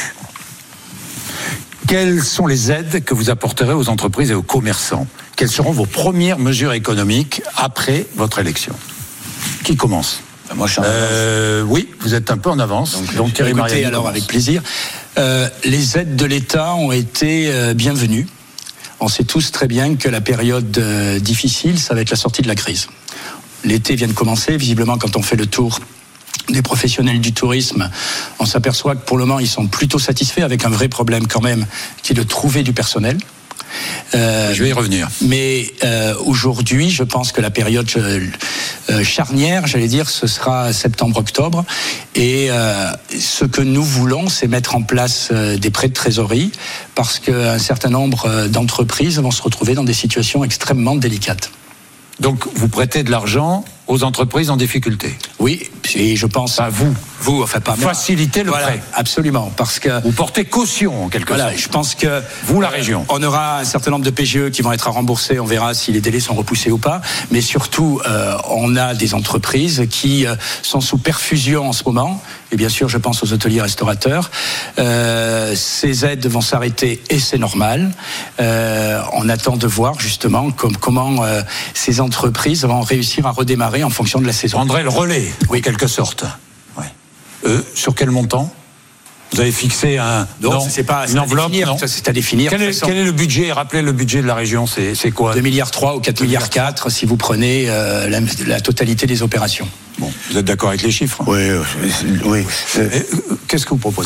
quelles sont les aides que vous apporterez aux entreprises et aux commerçants? Quelles seront vos premières mesures économiques après votre élection? Qui commence? Moi, je suis en avance. Oui, vous êtes un peu en avance. Donc Thierry Mariani, alors avec plaisir. Les aides de l'État ont été bienvenues. On sait tous très bien que la période difficile, ça va être la sortie de la crise. l'été vient de commencer. Visiblement, quand on fait le tour des professionnels du tourisme, on s'aperçoit que pour le moment, ils sont plutôt satisfaits, avec un vrai problème quand même, qui est de trouver du personnel. Je vais y revenir. Mais aujourd'hui, je pense que la période charnière, j'allais dire, ce sera septembre-octobre. Et ce que nous voulons, c'est mettre en place des prêts de trésorerie, parce qu'un certain nombre d'entreprises vont se retrouver dans des situations extrêmement délicates. Donc, vous prêtez de l'argent aux entreprises en difficulté. Oui, et je pense... à vous, enfin pas... faciliter le prêt. Absolument, parce que... Vous portez caution, en quelque sorte. Je pense que... Vous, la région. On aura un certain nombre de PGE qui vont être à rembourser, on verra si les délais sont repoussés ou pas, mais surtout, on a des entreprises qui sont sous perfusion en ce moment, et bien sûr, je pense aux hôteliers restaurateurs. Ces aides vont s'arrêter, et c'est normal. On attend de voir, justement, comment ces entreprises vont réussir à redémarrer en fonction de la saison. Prendrait le relais, en quelque sorte. Ouais. Sur quel montant ? Vous avez fixé un... Non, c'est pas une enveloppe, non. C'est à définir. Quel est le budget ? Rappelez le budget de la région, c'est quoi ? 2,3 milliards ou 4,4 milliards si vous prenez la totalité des opérations. Bon, vous êtes d'accord avec les chiffres ? Oui. Qu'est-ce que vous proposez ?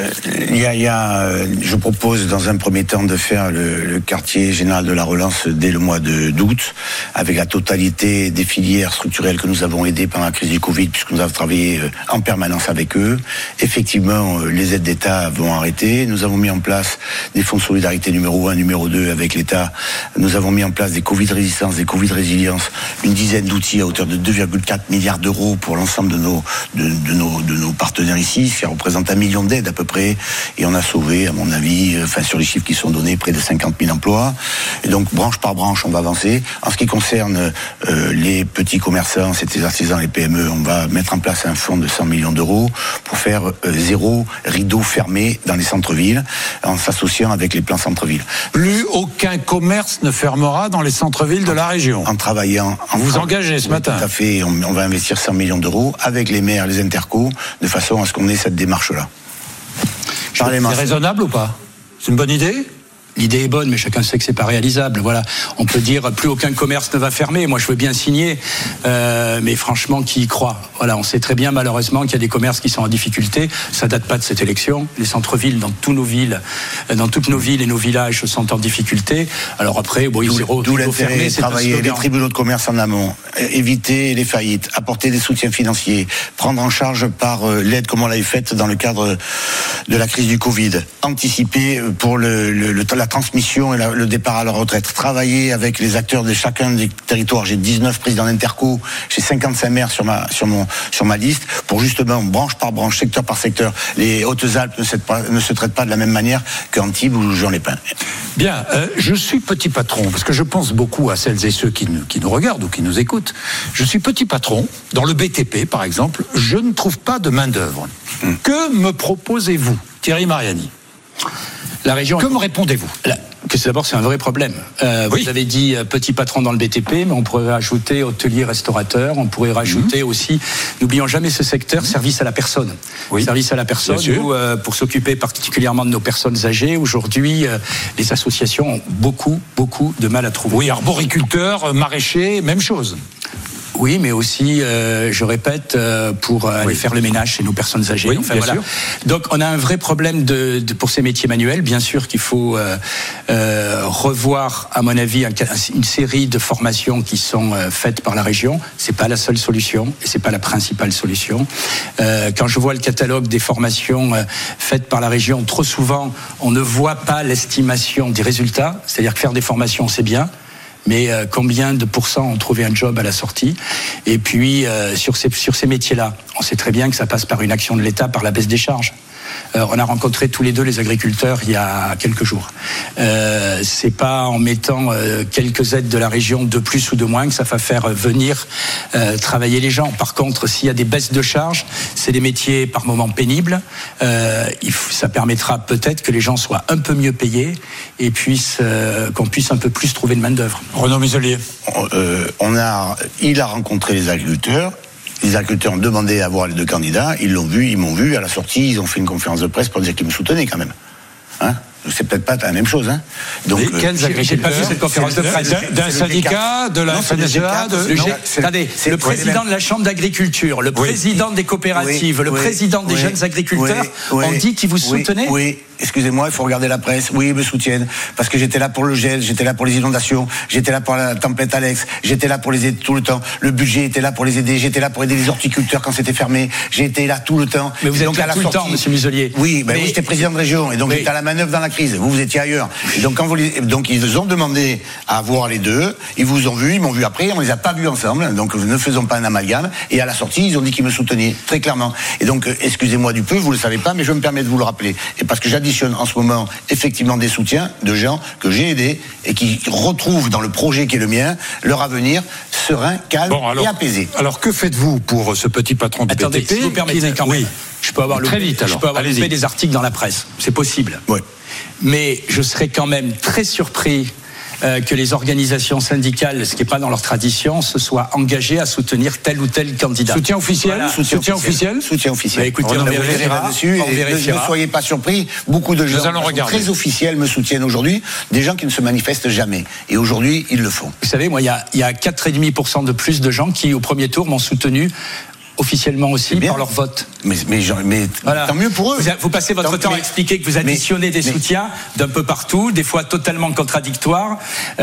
Je propose dans un premier temps de faire le quartier général de la relance dès le mois d'août, avec la totalité des filières structurelles que nous avons aidées pendant la crise du Covid, puisque nous avons travaillé en permanence avec eux. Effectivement, les aides d'État vont arrêter. Nous avons mis en place des fonds de solidarité numéro 1, numéro 2 avec l'État. Nous avons mis en place des Covid résistance, des Covid résilience, une dizaine d'outils à hauteur de 2,4 milliards d'euros pour l'ensemble de nos partenaires ici. Ça représente 1 million d'aides à peu près. Et on a sauvé, à mon avis, sur les chiffres qui sont donnés, près de 50 000 emplois. Et donc, branche par branche, on va avancer. En ce qui concerne les petits commerçants, les artisans, les PME, on va mettre en place un fonds de 100 millions d'euros pour faire zéro rideau fermé dans les centres-villes, en s'associant avec les plans centre-ville. Plus aucun commerce ne fermera dans les centres-villes de la région. En travaillant... Vous engagez ce matin. Tout à fait. On va investir 100 millions d'euros avec les maires, les intercos, de façon à ce qu'on ait cette démarche-là. C'est raisonnable ou pas ? C'est une bonne idée ? L'idée est bonne, mais chacun sait que c'est pas réalisable. Voilà, on peut dire plus aucun commerce ne va fermer. Moi, je veux bien signer, mais franchement, qui y croit ? Voilà, on sait très bien malheureusement qu'il y a des commerces qui sont en difficulté. Ça date pas de cette élection. Les centres-villes, dans toutes nos villes et nos villages sont en difficulté. Alors après, d'où l'intérêt de travailler les tribunaux de commerce en amont, éviter les faillites, apporter des soutiens financiers, prendre en charge par l'aide comme on l'avait faite dans le cadre de la crise du Covid, anticiper pour la transmission et le départ à la retraite, travailler avec les acteurs de chacun des territoires. J'ai 19 présidents d'interco, j'ai 55 maires sur ma liste, pour justement, branche par branche, secteur par secteur. Les Hautes-Alpes ne se traitent pas de la même manière qu'Antibes ou Jean-Lépin. Bien, je suis petit patron, parce que je pense beaucoup à celles et ceux qui nous regardent ou qui nous écoutent. Je suis petit patron, dans le BTP par exemple, je ne trouve pas de main-d'œuvre. Que me proposez-vous, Thierry Mariani ? La région. Que me répondez-vous ? D'abord, c'est un vrai problème. Oui. Vous avez dit petit patron dans le BTP, mais on pourrait rajouter hôtelier, restaurateur, on pourrait rajouter aussi, n'oublions jamais ce secteur, service à la personne. Oui. Service à la personne, où, pour s'occuper particulièrement de nos personnes âgées, aujourd'hui, les associations ont beaucoup de mal à trouver. Oui, arboriculteurs, maraîchers, même chose. Oui, mais aussi, je répète, pour aller faire le ménage chez nos personnes âgées. Oui, bien sûr. Donc, on a un vrai problème pour ces métiers manuels. Bien sûr qu'il faut revoir, à mon avis, une série de formations qui sont faites par la région. C'est pas la seule solution et c'est pas la principale solution. Quand je vois le catalogue des formations faites par la région, trop souvent, on ne voit pas l'estimation des résultats. C'est-à-dire que faire des formations, c'est bien. Mais combien de pourcents ont trouvé un job à la sortie ? Et puis, sur ces métiers-là, on sait très bien que ça passe par une action de l'État, par la baisse des charges. On a rencontré tous les deux les agriculteurs il y a quelques jours. C'est pas en mettant quelques aides de la région de plus ou de moins que ça va faire venir travailler les gens. Par contre, s'il y a des baisses de charges, c'est des métiers par moments pénibles. Ça permettra peut-être que les gens soient un peu mieux payés et qu'on puisse un peu plus trouver de main d'œuvre. Renaud Muselier. Il a rencontré les agriculteurs. Les agriculteurs ont demandé à voir les deux candidats, ils l'ont vu, ils m'ont vu, à la sortie, ils ont fait une conférence de presse pour dire qu'ils me soutenaient quand même. C'est peut-être pas la même chose. Hein. Donc, quels agriculteurs? J'ai pas vu cette conférence de presse. D'un syndicat, de la FNSEA, attendez, le président de la Chambre d'agriculture, le président des coopératives, le président des jeunes agriculteurs ont dit qu'ils vous soutenaient. Oui. Excusez-moi, il faut regarder la presse. Oui, ils me soutiennent. Parce que j'étais là pour le gel, j'étais là pour les inondations, j'étais là pour la tempête Alex, j'étais là pour les aider tout le temps. Le budget était là pour les aider, j'étais là pour aider les horticulteurs quand c'était fermé. J'ai été là tout le temps. Mais vous êtes là tout le temps, monsieur Muselier. Oui, oui, j'étais président de région et donc j'étais à la manœuvre dans la crise. Vous étiez ailleurs. Et donc, donc ils vous ont demandé à voir les deux. Ils vous ont vu, ils m'ont vu après. On les a pas vus ensemble. Donc ne faisons pas un amalgame. Et à la sortie, ils ont dit qu'ils me soutenaient très clairement. Et donc, excusez-moi du peu, vous le savez pas, mais je me permets de vous le rappeler. Et parce que j'additionne en ce moment effectivement des soutiens de gens que j'ai aidés et qui retrouvent dans le projet qui est le mien leur avenir serein, calme et apaisé. Alors que faites-vous pour ce petit patron de BTP? Si vous permettez quand même, je peux avoir loupé des articles dans la presse, c'est possible. Oui. Mais je serais quand même très surpris que les organisations syndicales, ce qui n'est pas dans leur tradition, se soient engagées à soutenir tel ou tel candidat. Soutien officiel, voilà. Soutien officiel. Bah, écoutez, on vérifiera là-dessus. Ne soyez pas surpris. Beaucoup de gens très officiels me soutiennent aujourd'hui. Des gens qui ne se manifestent jamais. Et aujourd'hui, ils le font. Vous savez, moi, il y a 4,5% de plus de gens qui, au premier tour, m'ont soutenu officiellement aussi par leur vote. Mais voilà. Tant mieux pour eux. Vous passez votre temps à expliquer que vous additionnez des soutiens d'un peu partout, des fois totalement contradictoires.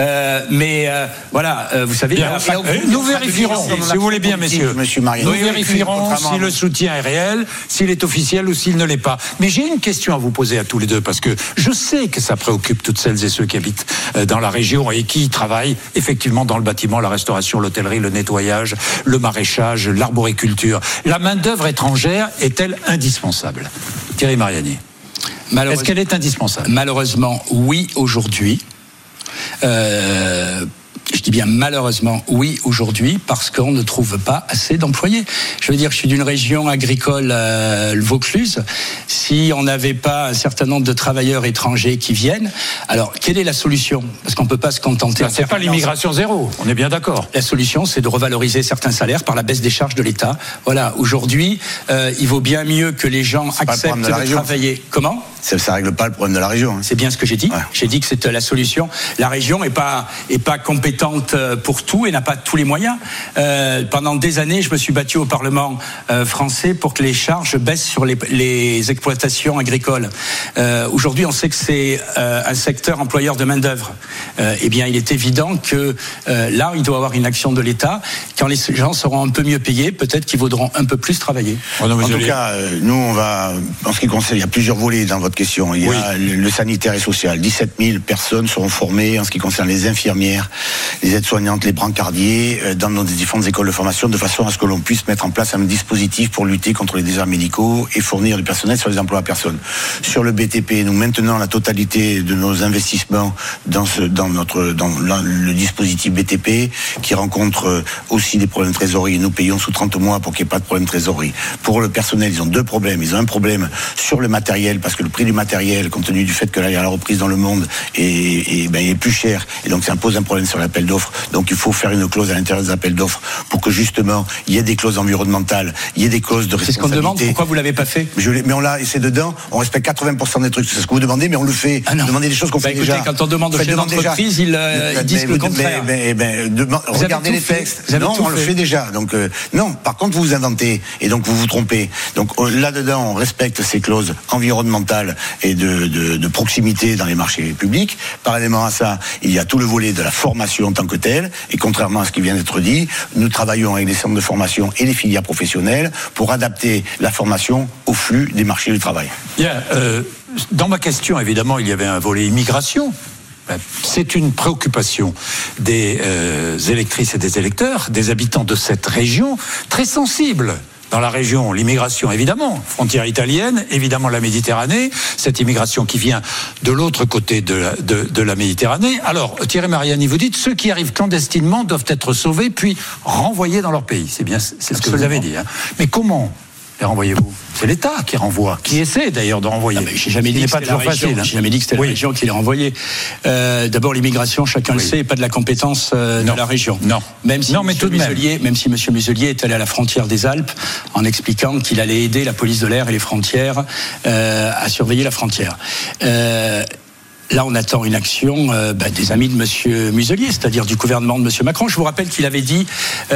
Voilà, vous savez. Nous vérifierons, si vous voulez bien, messieurs. Nous vérifierons si le soutien est réel, s'il est officiel ou s'il ne l'est pas. Mais j'ai une question à vous poser à tous les deux, parce que je sais que ça préoccupe toutes celles et ceux qui habitent dans la région et qui travaillent effectivement dans le bâtiment, la restauration, l'hôtellerie, le nettoyage, le maraîchage, l'arboriculture. La main-d'œuvre étrangère est-elle indispensable? Thierry Mariani. Est-ce qu'elle est indispensable? Malheureusement, oui, aujourd'hui. Je dis bien malheureusement oui aujourd'hui parce qu'on ne trouve pas assez d'employés. Je veux dire, je suis d'une région agricole, le Vaucluse. Si on n'avait pas un certain nombre de travailleurs étrangers qui viennent, alors quelle est la solution? Parce qu'on ne peut pas se contenter. C'est pas l'immigration zéro, on est bien d'accord. La solution, c'est de revaloriser certains salaires par la baisse des charges de l'État. Voilà, aujourd'hui, il vaut bien mieux que les gens acceptent de travailler. Comment? Ça règle pas le problème de la région. Hein. C'est bien ce que j'ai dit. Ouais. J'ai dit que c'était la solution. La région est pas compétente pour tout et n'a pas tous les moyens. Pendant des années, je me suis battu au Parlement français pour que les charges baissent sur les exploitations agricoles. Aujourd'hui, on sait que c'est un secteur employeur de main d'œuvre. Eh bien, il est évident que là, il doit y avoir une action de l'État. Quand les gens seront un peu mieux payés, peut-être qu'ils vaudront un peu plus travailler. En tout cas, nous, on va, en ce qui concerne, il y a plusieurs volets dans votre question. Il y a le sanitaire et social. 17 000 personnes seront formées en ce qui concerne les infirmières, les aides-soignantes, les brancardiers, dans nos différentes écoles de formation, de façon à ce que l'on puisse mettre en place un dispositif pour lutter contre les déserts médicaux et fournir du personnel sur les emplois à personnes. Sur le BTP, nous maintenons la totalité de nos investissements dans le dispositif BTP, qui rencontre aussi des problèmes de trésorerie. Nous payons sous 30 mois pour qu'il n'y ait pas de problème de trésorerie. Pour le personnel, ils ont deux problèmes. Ils ont un problème sur le matériel, parce que le prix du matériel, compte tenu du fait que là, il y a la reprise dans le monde, est plus cher. Et donc, ça impose un problème sur l'appel d'offres. Donc, il faut faire une clause à l'intérieur des appels d'offres pour que, justement, il y ait des clauses environnementales, il y ait des clauses de responsabilité. C'est ce qu'on demande. Pourquoi vous l'avez pas fait? Mais on l'a, et c'est dedans. On respecte 80% des trucs. C'est ce que vous demandez, mais on le fait. Demandez des choses qu'on fait écoutez, déjà. Quand on demande aux chefs d'entreprise, ils disent le contraire. Regardez les textes. Non, on le fait déjà. Donc, non. Par contre, vous vous inventez. Et donc, vous vous trompez. Donc, là-dedans, on respecte ces clauses environnementales et de proximité dans les marchés publics. Parallèlement à ça, il y a tout le volet de la formation en tant que telle. Et contrairement à ce qui vient d'être dit, nous travaillons avec les centres de formation et les filières professionnelles pour adapter la formation au flux des marchés du travail. Dans ma question, évidemment, il y avait un volet immigration. C'est une préoccupation des électrices et des électeurs, des habitants de cette région, très sensible. Dans la région, l'immigration, évidemment, frontière italienne, évidemment la Méditerranée, cette immigration qui vient de l'autre côté de la Méditerranée. Alors, Thierry Mariani, vous dites, ceux qui arrivent clandestinement doivent être sauvés puis renvoyés dans leur pays. C'est ce que vous avez dit. Hein. Mais comment les renvoyez-vous? C'est l'État qui renvoie, qui essaie d'ailleurs de renvoyer. J'ai jamais dit que c'était la région. J'ai jamais dit que c'était la région qui les renvoyait. D'abord, l'immigration, chacun le sait, n'est pas de la compétence de la région. Non. Même si M. Muselier est allé à la frontière des Alpes en expliquant qu'il allait aider la police de l'air et les frontières à surveiller la frontière. là, on attend une action des amis de Monsieur Muselier, c'est-à-dire du gouvernement de Monsieur Macron. Je vous rappelle qu'il avait dit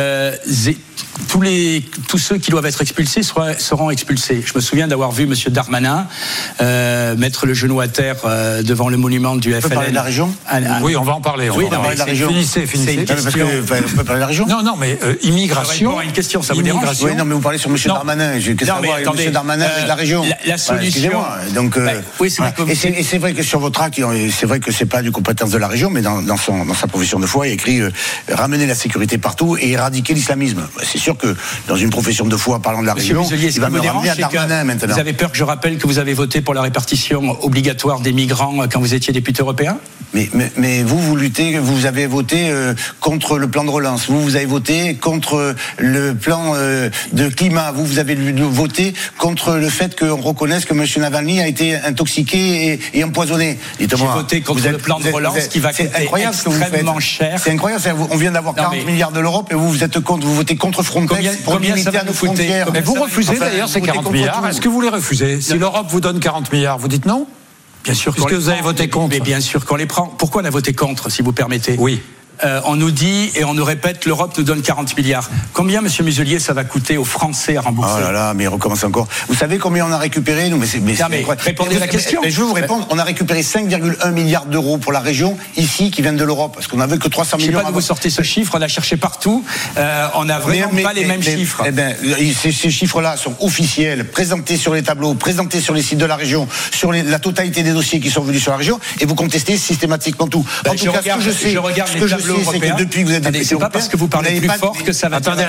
tous ceux qui doivent être expulsés seront expulsés. Je me souviens d'avoir vu Monsieur Darmanin mettre le genou à terre devant le monument du FLN. On peut parler de la région ? Oui, on va en parler. On va parler de la région. Finissez. Parce que, on peut parler de la région ? Non, mais immigration. À une question, ça vous dérange ? Oui, non, mais vous parlez sur Monsieur Darmanin. Qu'est-ce que ça va, Monsieur Darmanin de la région ? La solution. Excusez-moi. Donc, oui, c'est et c'est vrai que sur votre acte, c'est vrai que c'est pas du compétence de la région, mais dans sa profession de foi, il écrit ramener la sécurité partout et éradiquer l'islamisme. C'est sûr que dans une profession de foi parlant de la région, il va me ramener à Darmanin maintenant. Vous avez peur que je rappelle que vous avez voté pour la répartition obligatoire des migrants quand vous étiez député européen ? Mais vous luttez, vous avez voté contre le plan de relance, vous avez voté contre le plan de climat, vous avez voté contre le fait qu'on reconnaisse que M. Navalny a été intoxiqué et empoisonné. Dites-moi, j'ai voté contre le plan de relance qui va coûter extrêmement cher. C'est incroyable, on vient d'avoir 40 milliards de l'Europe et vous votez contre Frontex pour limiter à nos frontières. Mais vous refusez d'ailleurs ces 40 milliards. Est-ce que vous les refusez ? Si l'Europe vous donne 40 milliards, vous dites non ? Bien sûr. Puisque vous avez voté contre. Mais bien sûr qu'on les prend. Pourquoi on a voté contre, si vous permettez ? Oui. On nous dit et on nous répète l'Europe nous donne 40 milliards. Combien, Monsieur Muselier, ça va coûter aux Français à rembourser ? Oh là là, mais recommence encore. Vous savez combien on a récupéré ? Répondez à la question. Mais je vais vous répondre. On a récupéré 5,1 milliards d'euros pour la région ici qui viennent de l'Europe, parce qu'on n'avait que 300 millions. Je sais pas d'où vous sortez ce chiffre. On a cherché partout. On n'a vraiment pas les mêmes chiffres. Ces chiffres-là sont officiels, présentés sur les tableaux, présentés sur les sites de la région, sur la totalité des dossiers qui sont venus sur la région, et vous contestez systématiquement tout. En tout cas, je regarde les tableaux. C'est que depuis que vous êtes député c'est pas parce que vous parlez plus fort que ça va. Attendez.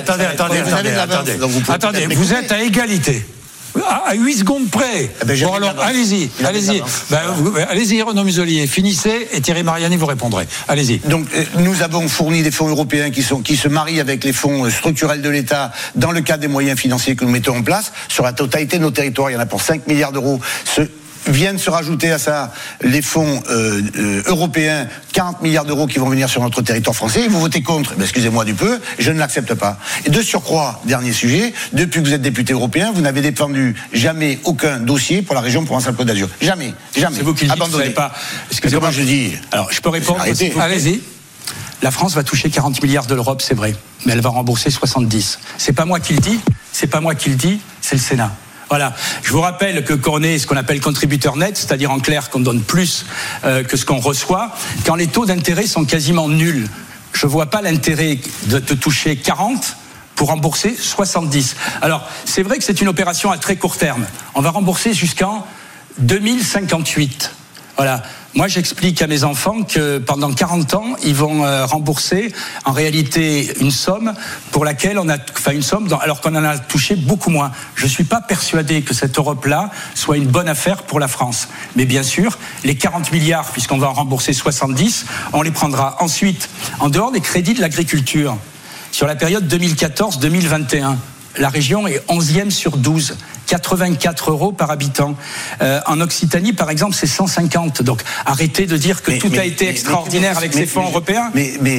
Vous êtes à égalité. À 8 secondes près. Bon alors, allez-y. Allez-y, Renaud Muselier. Finissez et Thierry Mariani vous répondrez. Allez-y. Donc, nous avons fourni des fonds européens qui se marient avec les fonds structurels de l'État dans le cadre des moyens financiers que nous mettons en place sur la totalité de nos territoires. Il y en a pour 5 milliards d'euros. Viennent se rajouter à ça les fonds européens, 40 milliards d'euros qui vont venir sur notre territoire français. Vous votez contre, excusez-moi du peu, je ne l'accepte pas. Et de surcroît, dernier sujet, depuis que vous êtes député européen, vous n'avez défendu jamais aucun dossier pour la région Provence-Alpes-Côte d'Azur. Jamais. C'est vous qui le dites, vous savez pas. Excusez-moi, je dis. Alors, je peux répondre. Allez-y. La France va toucher 40 milliards de l'Europe, c'est vrai, mais elle va rembourser 70. C'est pas moi qui le dis, c'est le Sénat. Voilà. Je vous rappelle que quand on est ce qu'on appelle contributeur net, c'est-à-dire en clair qu'on donne plus que ce qu'on reçoit, quand les taux d'intérêt sont quasiment nuls, je vois pas l'intérêt de toucher 40 pour rembourser 70. Alors, c'est vrai que c'est une opération à très court terme. On va rembourser jusqu'en 2058. Voilà. Moi, j'explique à mes enfants que pendant 40 ans, ils vont rembourser en réalité une somme pour laquelle alors qu'on en a touché beaucoup moins. Je suis pas persuadé que cette Europe-là soit une bonne affaire pour la France. Mais bien sûr, les 40 milliards, puisqu'on va en rembourser 70, on les prendra ensuite en dehors des crédits de l'agriculture. Sur la période 2014-2021, la région est 11e sur 12. 84 € par habitant. En Occitanie, par exemple, c'est 150. Donc, arrêtez de dire que tout a été extraordinaire avec ces fonds européens.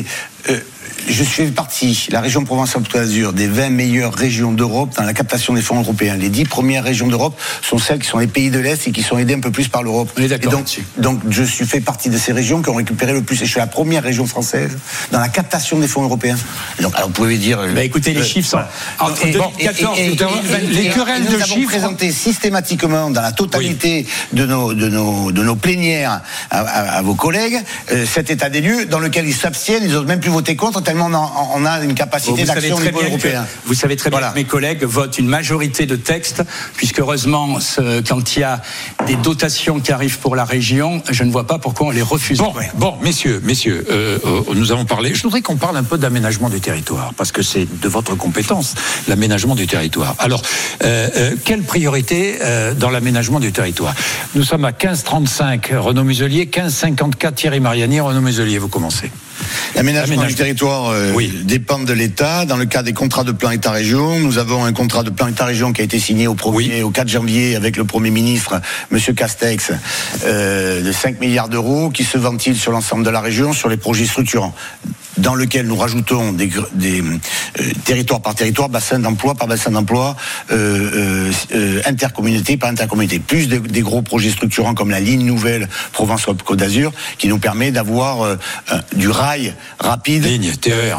Je fais partie, la région Provence-Alpes-Côte d'Azur, des 20 meilleures régions d'Europe dans la captation des fonds européens. Les 10 premières régions d'Europe sont celles qui sont les pays de l'Est et qui sont aidées un peu plus par l'Europe. On est d'accord. Donc, je fais partie de ces régions qui ont récupéré le plus. Et je suis la première région française dans la captation des fonds européens. Donc, alors, vous pouvez dire. Écoutez, les chiffres sont. Entre 2014 et 2020, les querelles de chiffres. Présenté systématiquement dans la totalité de nos plénières à vos collègues cet état des lieux dans lequel ils s'abstiennent, ils n'osent même plus voter contre tellement on a une capacité d'action au niveau européen. Vous savez très bien que mes collègues votent une majorité de textes, puisque heureusement, quand il y a des dotations qui arrivent pour la région, je ne vois pas pourquoi on les refuse. Bon, messieurs, nous avons parlé. Je voudrais qu'on parle un peu d'aménagement du territoire, parce que c'est de votre compétence, l'aménagement du territoire. Alors, quelle priorité dans l'aménagement du territoire ? Nous sommes à 15,35 Renaud Muselier, 15,54 Thierry Mariani. Renaud Muselier, vous commencez. L'aménagement du territoire dépend de l'État. Dans le cas des contrats de plan État-région, nous avons un contrat de plan État-région qui a été signé au 4 janvier avec le Premier ministre, Monsieur Castex, de 5 milliards d'euros qui se ventile sur l'ensemble de la région sur les projets structurants, dans lequel nous rajoutons territoire par territoire, bassin d'emploi par bassin d'emploi, intercommunauté par intercommunauté. Plus des gros projets structurants comme la ligne nouvelle Provence-Côte d'Azur, qui nous permet d'avoir du rail rapide. Ligne TER.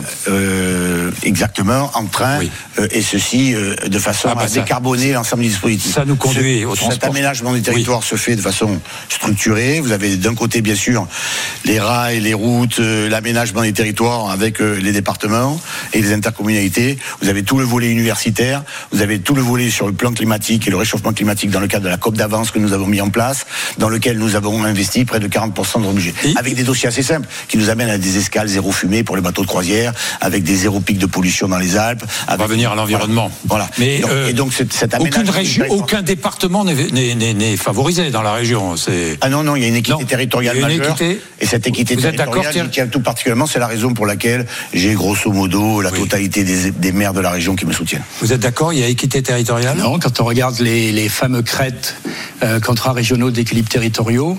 Exactement, en train, oui. Et ceci de façon à décarboner l'ensemble du dispositif. Ça nous conduit au transport. Cet aménagement des territoires se fait de façon structurée. Vous avez d'un côté, bien sûr, les rails, les routes, l'aménagement des territoires avec les départements et les intercommunalités. Vous avez tout le volet universitaire, vous avez tout le volet sur le plan climatique et le réchauffement climatique dans le cadre de la COP d'avance que nous avons mis en place, dans lequel nous avons investi près de 40% de notre budget. Avec des dossiers assez simples, qui nous amènent à des escales zéro fumée pour les bateaux de croisière, avec des zéro pics de pollution dans les Alpes. On va venir à l'environnement. Voilà. Mais et donc cet aménagement... Aucun département n'est favorisé dans la région. Ah non, il y a une équité territoriale majeure. Et cette équité territoriale, je tiens tout particulièrement, c'est la raison pour laquelle j'ai grosso modo la totalité des maires de la région qui me soutiennent. Vous êtes d'accord, il y a équité territoriale ? Non, quand on regarde les fameux CRET, contrats régionaux d'équilibre territoriaux,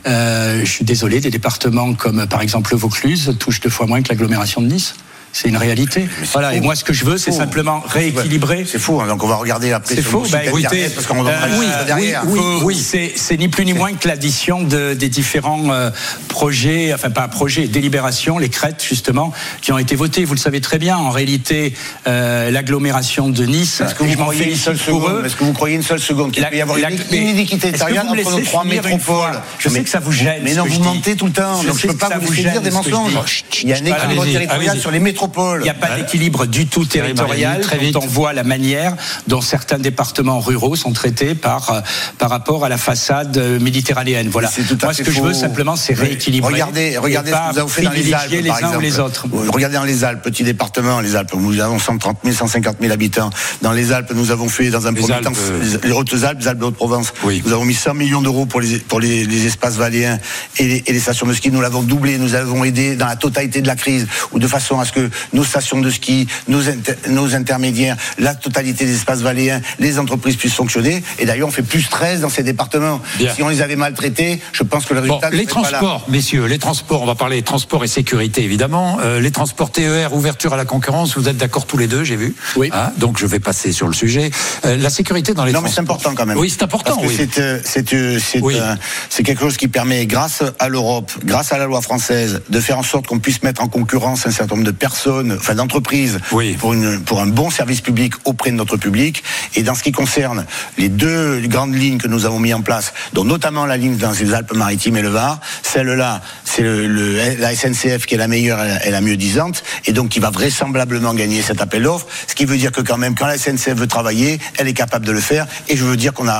je suis désolé, des départements comme par exemple le Vaucluse touchent 2 fois moins que l'agglomération de Nice. C'est une réalité. Voilà. Faux. Et moi, ce que je veux, c'est simplement rééquilibrer. C'est faux. Hein. Donc, on va regarder après. C'est faux. Écoutez, parce qu'on derrière. Oui. C'est ni plus ni moins que l'addition des différents projets, enfin pas projets, délibérations, les crêtes justement, qui ont été votées. Vous le savez très bien. En réalité, l'agglomération de Nice. Est-ce que vous croyez une seule seconde ? Est-ce que vous croyez une seule seconde qu'il peut y avoir une inéquité territoriale entre nos 3 métropoles ? Je sais que ça vous gêne. Mais non, vous mentez tout le temps. Donc, je ne peux pas vous laisser dire des mensonges. Il y a un équilibre territorial sur les métropoles. Il n'y a pas d'équilibre du tout territorial quand on voit la manière dont certains départements ruraux sont traités par rapport à la façade méditerranéenne. Voilà. Moi, ce que je veux simplement, c'est rééquilibrer. Regardez ce que nous avons fait dans les Alpes, les uns ou les autres. Regardez dans les Alpes, petit département, les Alpes, nous avons 130 000, 150 000 habitants. Dans les Alpes, nous avons fait dans un premier temps les Hautes-Alpes, les Alpes de Haute-Provence. Oui. Nous avons mis 100 millions d'euros pour les espaces valéens et les stations de ski. Nous l'avons doublé, nous avons aidé dans la totalité de la crise, ou de façon à ce que nos stations de ski, nos intermédiaires, la totalité des espaces valéens, les entreprises puissent fonctionner. Et d'ailleurs, on fait plus 13 dans ces départements. Bien. Si on les avait maltraités, je pense que le résultat les transports, messieurs, les transports, on va parler transport et sécurité, évidemment. Les transports TER, ouverture à la concurrence, vous êtes d'accord tous les deux, j'ai vu. Oui. Donc, je vais passer sur le sujet. La sécurité dans les transports. Non, mais c'est important quand même. Oui, c'est important. Parce que c'est quelque chose qui permet, grâce à l'Europe, grâce à la loi française, de faire en sorte qu'on puisse mettre en concurrence un certain nombre de personnes, d'entreprises, pour un bon service public auprès de notre public. Et dans ce qui concerne les 2 grandes lignes que nous avons mis en place, dont notamment la ligne dans les Alpes-Maritimes et le Var, celle-là, c'est la SNCF qui est la meilleure et la mieux disante, et donc qui va vraisemblablement gagner cet appel d'offres, ce qui veut dire que quand même, quand la SNCF veut travailler, elle est capable de le faire, et je veux dire qu'on a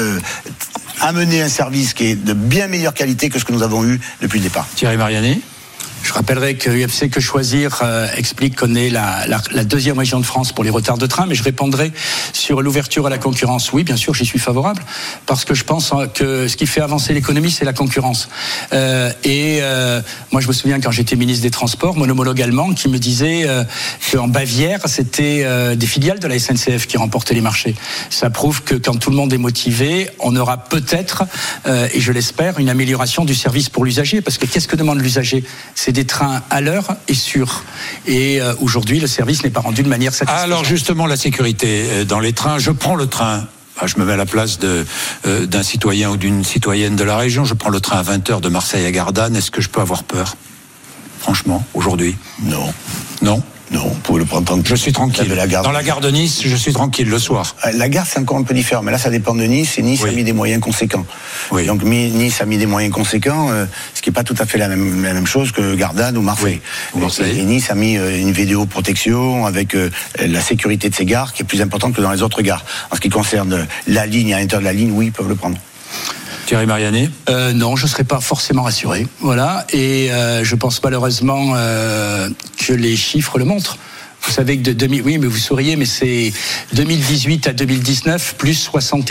amené un service qui est de bien meilleure qualité que ce que nous avons eu depuis le départ. Thierry Mariani. Je rappellerai que UFC Que Choisir explique qu'on est la 2e région de France pour les retards de train, mais je répondrai sur l'ouverture à la concurrence. Oui, bien sûr, j'y suis favorable, parce que je pense que ce qui fait avancer l'économie, c'est la concurrence. Moi, je me souviens quand j'étais ministre des Transports, mon homologue allemand qui me disait qu'en Bavière, c'était des filiales de la SNCF qui remportaient les marchés. Ça prouve que quand tout le monde est motivé, on aura peut-être, et je l'espère, une amélioration du service pour l'usager, parce que qu'est-ce que demande l'usager ? C'est des trains à l'heure et sûrs. Et aujourd'hui, le service n'est pas rendu de manière satisfaisante. Alors justement, la sécurité dans les trains, je prends le train. Je me mets à la place d'un citoyen ou d'une citoyenne de la région. Je prends le train à 20h de Marseille à Gardanne. Est-ce que je peux avoir peur ? Franchement, aujourd'hui ? Non. Non ? Non, vous pouvez le prendre tranquille. Je suis tranquille. Dans la gare de Nice, je suis tranquille le soir. La gare, c'est encore un peu différent. Mais là, ça dépend de Nice. Et Nice a mis des moyens conséquents. Oui. Donc, Nice a mis des moyens conséquents, ce qui n'est pas tout à fait la même chose que Gardanne ou Marseille. Oui. Et Nice a mis une vidéoprotection avec la sécurité de ces gares qui est plus importante que dans les autres gares. En ce qui concerne la ligne, à l'intérieur de la ligne, oui, ils peuvent le prendre. Thierry Mariani ? Non, je ne serais pas forcément rassuré. Voilà. Et je pense malheureusement que les chiffres le montrent. Vous savez que oui, mais vous souriez, mais c'est 2018 à 2019, plus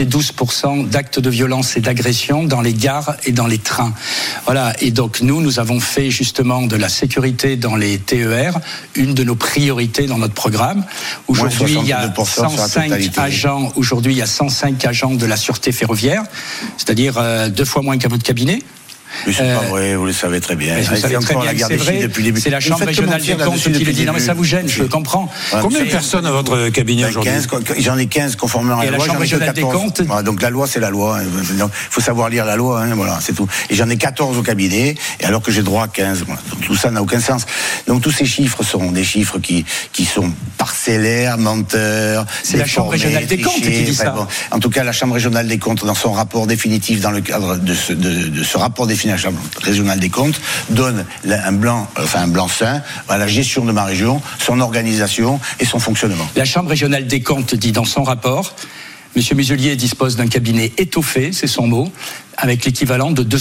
72% d'actes de violence et d'agression dans les gares et dans les trains. Voilà. Et donc, nous avons fait justement de la sécurité dans les TER une de nos priorités dans notre programme. Aujourd'hui, il y a 105 agents. Aujourd'hui, il y a 105 agents de la sûreté ferroviaire, c'est-à-dire 2 fois moins qu'à votre cabinet. Mais c'est pas vrai, vous le savez très bien. Vous savez très bien que c'est vrai, c'est la Chambre régionale des comptes qui le dit. Non, mais ça vous gêne, je le comprends. Combien de personnes à votre cabinet aujourd'hui? J'en ai 15 conformément à la loi. Et la Chambre régionale des comptes. Voilà, donc la loi, c'est la loi. Il faut savoir lire la loi, hein, voilà, c'est tout. Et j'en ai 14 au cabinet, et alors que j'ai droit à 15. Voilà. Donc tout ça n'a aucun sens. Donc tous ces chiffres sont des chiffres qui sont parcellaires, menteurs. C'est la Chambre régionale des comptes qui dit ça. Bon, en tout cas, la Chambre régionale des comptes, dans son rapport définitif, dans le cadre de ce rapport définitif, la Chambre régionale des comptes donne un blanc-seing à la gestion de ma région, son organisation et son fonctionnement. La Chambre régionale des comptes dit dans son rapport: Monsieur Muselier dispose d'un cabinet étoffé, c'est son mot, avec l'équivalent de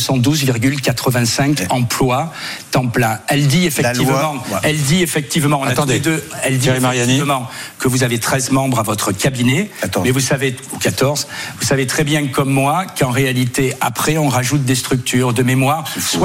212,85 emplois temps plein. Elle dit effectivement, on a tous les deux, elle dit effectivement que vous avez 13 membres à votre cabinet, mais vous savez, ou 14, vous savez très bien comme moi qu'en réalité, après, on rajoute des structures de mémoire,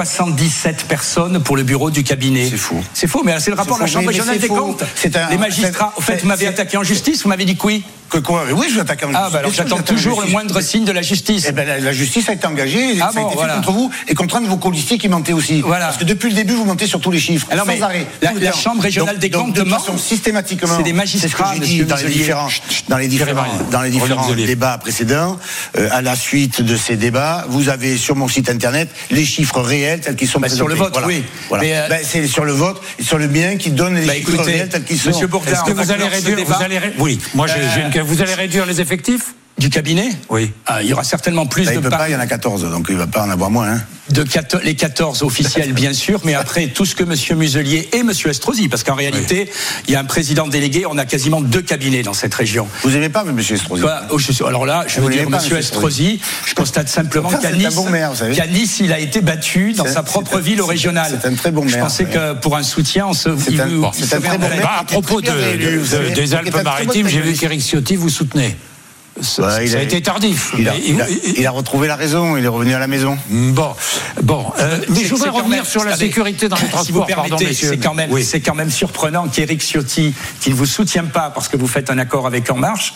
77 personnes pour le bureau du cabinet. C'est fou. C'est faux, mais c'est le rapport de la Chambre régionale des comptes. Les magistrats, au fait, vous m'avez attaqué en justice, vous m'avez dit que oui. Que quoi? Oui, je l'attaque en justice. Ah, bah alors j'attends toujours le moindre signe de la justice. Eh ben, la justice a été engagée, ça a été fait contre vous et contre un de vos colistiers qui mentait aussi. Voilà. Parce que depuis le début, vous mentez sur tous les chiffres. Alors, sans arrêt. La Chambre régionale des comptes de façon systématiquement. C'est des magistrats, c'est ce que j'ai dit dans les différents débats précédents. À la suite de ces débats, vous avez sur mon site internet les chiffres réels tels qu'ils sont présentés. Sur le vote, oui. Voilà. C'est sur le vote et sur le mien qui donne les chiffres réels tels qu'ils sont. Monsieur Bourdin, est-ce que vous allez réduire? Oui. Moi, vous allez réduire les effectifs du cabinet? Oui. Il y aura certainement plus de il y en a 14, donc il ne va pas en avoir moins. Hein. Les 14 officiels, bien sûr, mais après, tout ce que M. Muselier et M. Estrosi, parce qu'en réalité, il y a un président délégué, on a quasiment 2 cabinets dans cette région. Vous n'aimez pas M. Estrosi? Alors là, je veux dire, M. Estrosi, je constate simplement qu'à Nice, il a été battu dans sa propre ville au régional. C'est un très bon maire. Je pensais que pour un soutien, c'est un très bon maire. À propos des Alpes-Maritimes, j'ai vu qu'Éric Ciotti vous soutenait. Ça a été tardif. Il a retrouvé la raison, il est revenu à la maison. Bon. Mais je voudrais revenir sur la sécurité dans les transports. Si vous permettez, c'est quand même surprenant qu'Éric Ciotti, qui ne vous soutient pas parce que vous faites un accord avec En Marche,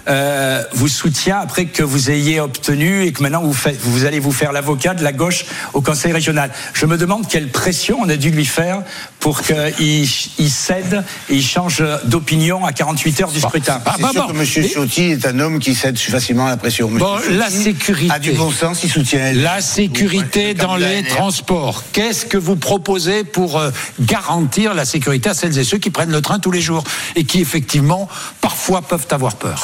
vous soutient après que vous ayez obtenu et que maintenant vous allez vous faire l'avocat de la gauche au Conseil régional. Je me demande quelle pression on a dû lui faire pour qu'il cède et il change d'opinion à 48 heures du scrutin. C'est sûr que M. Ciotti est un homme qui cède facilement à la pression. La sécurité a du bon sens, il soutient. La sécurité dans les transports. Qu'est-ce que vous proposez pour garantir la sécurité à celles et ceux qui prennent le train tous les jours et qui effectivement parfois peuvent avoir peur?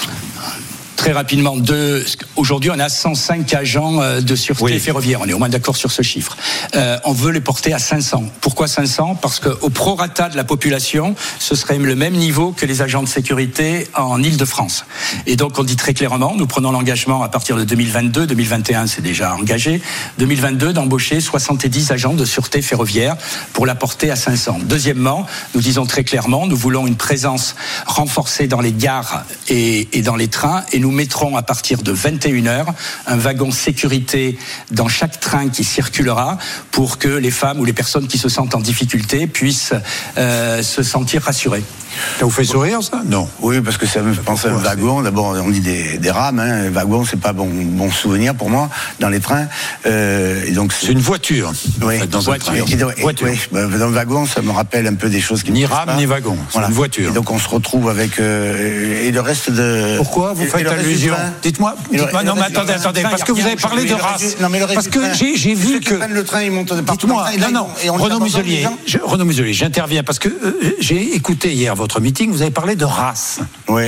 Très rapidement, aujourd'hui on a 105 agents de sûreté ferroviaire, on est au moins d'accord sur ce chiffre. On veut les porter à 500. Pourquoi 500? Parce qu'au prorata de la population, ce serait le même niveau que les agents de sécurité en Île-de-France. Et donc on dit très clairement, nous prenons l'engagement à partir de 2022, 2021 c'est déjà engagé, 2022 d'embaucher 70 agents de sûreté ferroviaire pour la porter à 500. Deuxièmement, nous disons très clairement, nous voulons une présence renforcée dans les gares et dans les trains, et nous mettrons à partir de 21h un wagon sécurité dans chaque train qui circulera pour que les femmes ou les personnes qui se sentent en difficulté puissent se sentir rassurées. Ça vous fait sourire, ça? Non. Oui, parce que ça me fait penser à un wagon. D'abord, on dit des rames. Un wagon, c'est pas bon souvenir pour moi dans les trains. Et donc c'est une voiture. Oui, dans une voiture. Voiture. Oui, dans le wagon, ça me rappelle un peu des choses qui ni rame ni wagon. C'est une voiture. Et donc on se retrouve avec et le reste de. Pourquoi vous faites allusion? Dites-moi. Non, mais attendez, parce que vous avez parlé de race. Parce que j'ai vu que le train, il monte de partout. Non. Renaud Muselier, j'interviens parce que j'ai écouté hier votre meeting, vous avez parlé de race. Oui.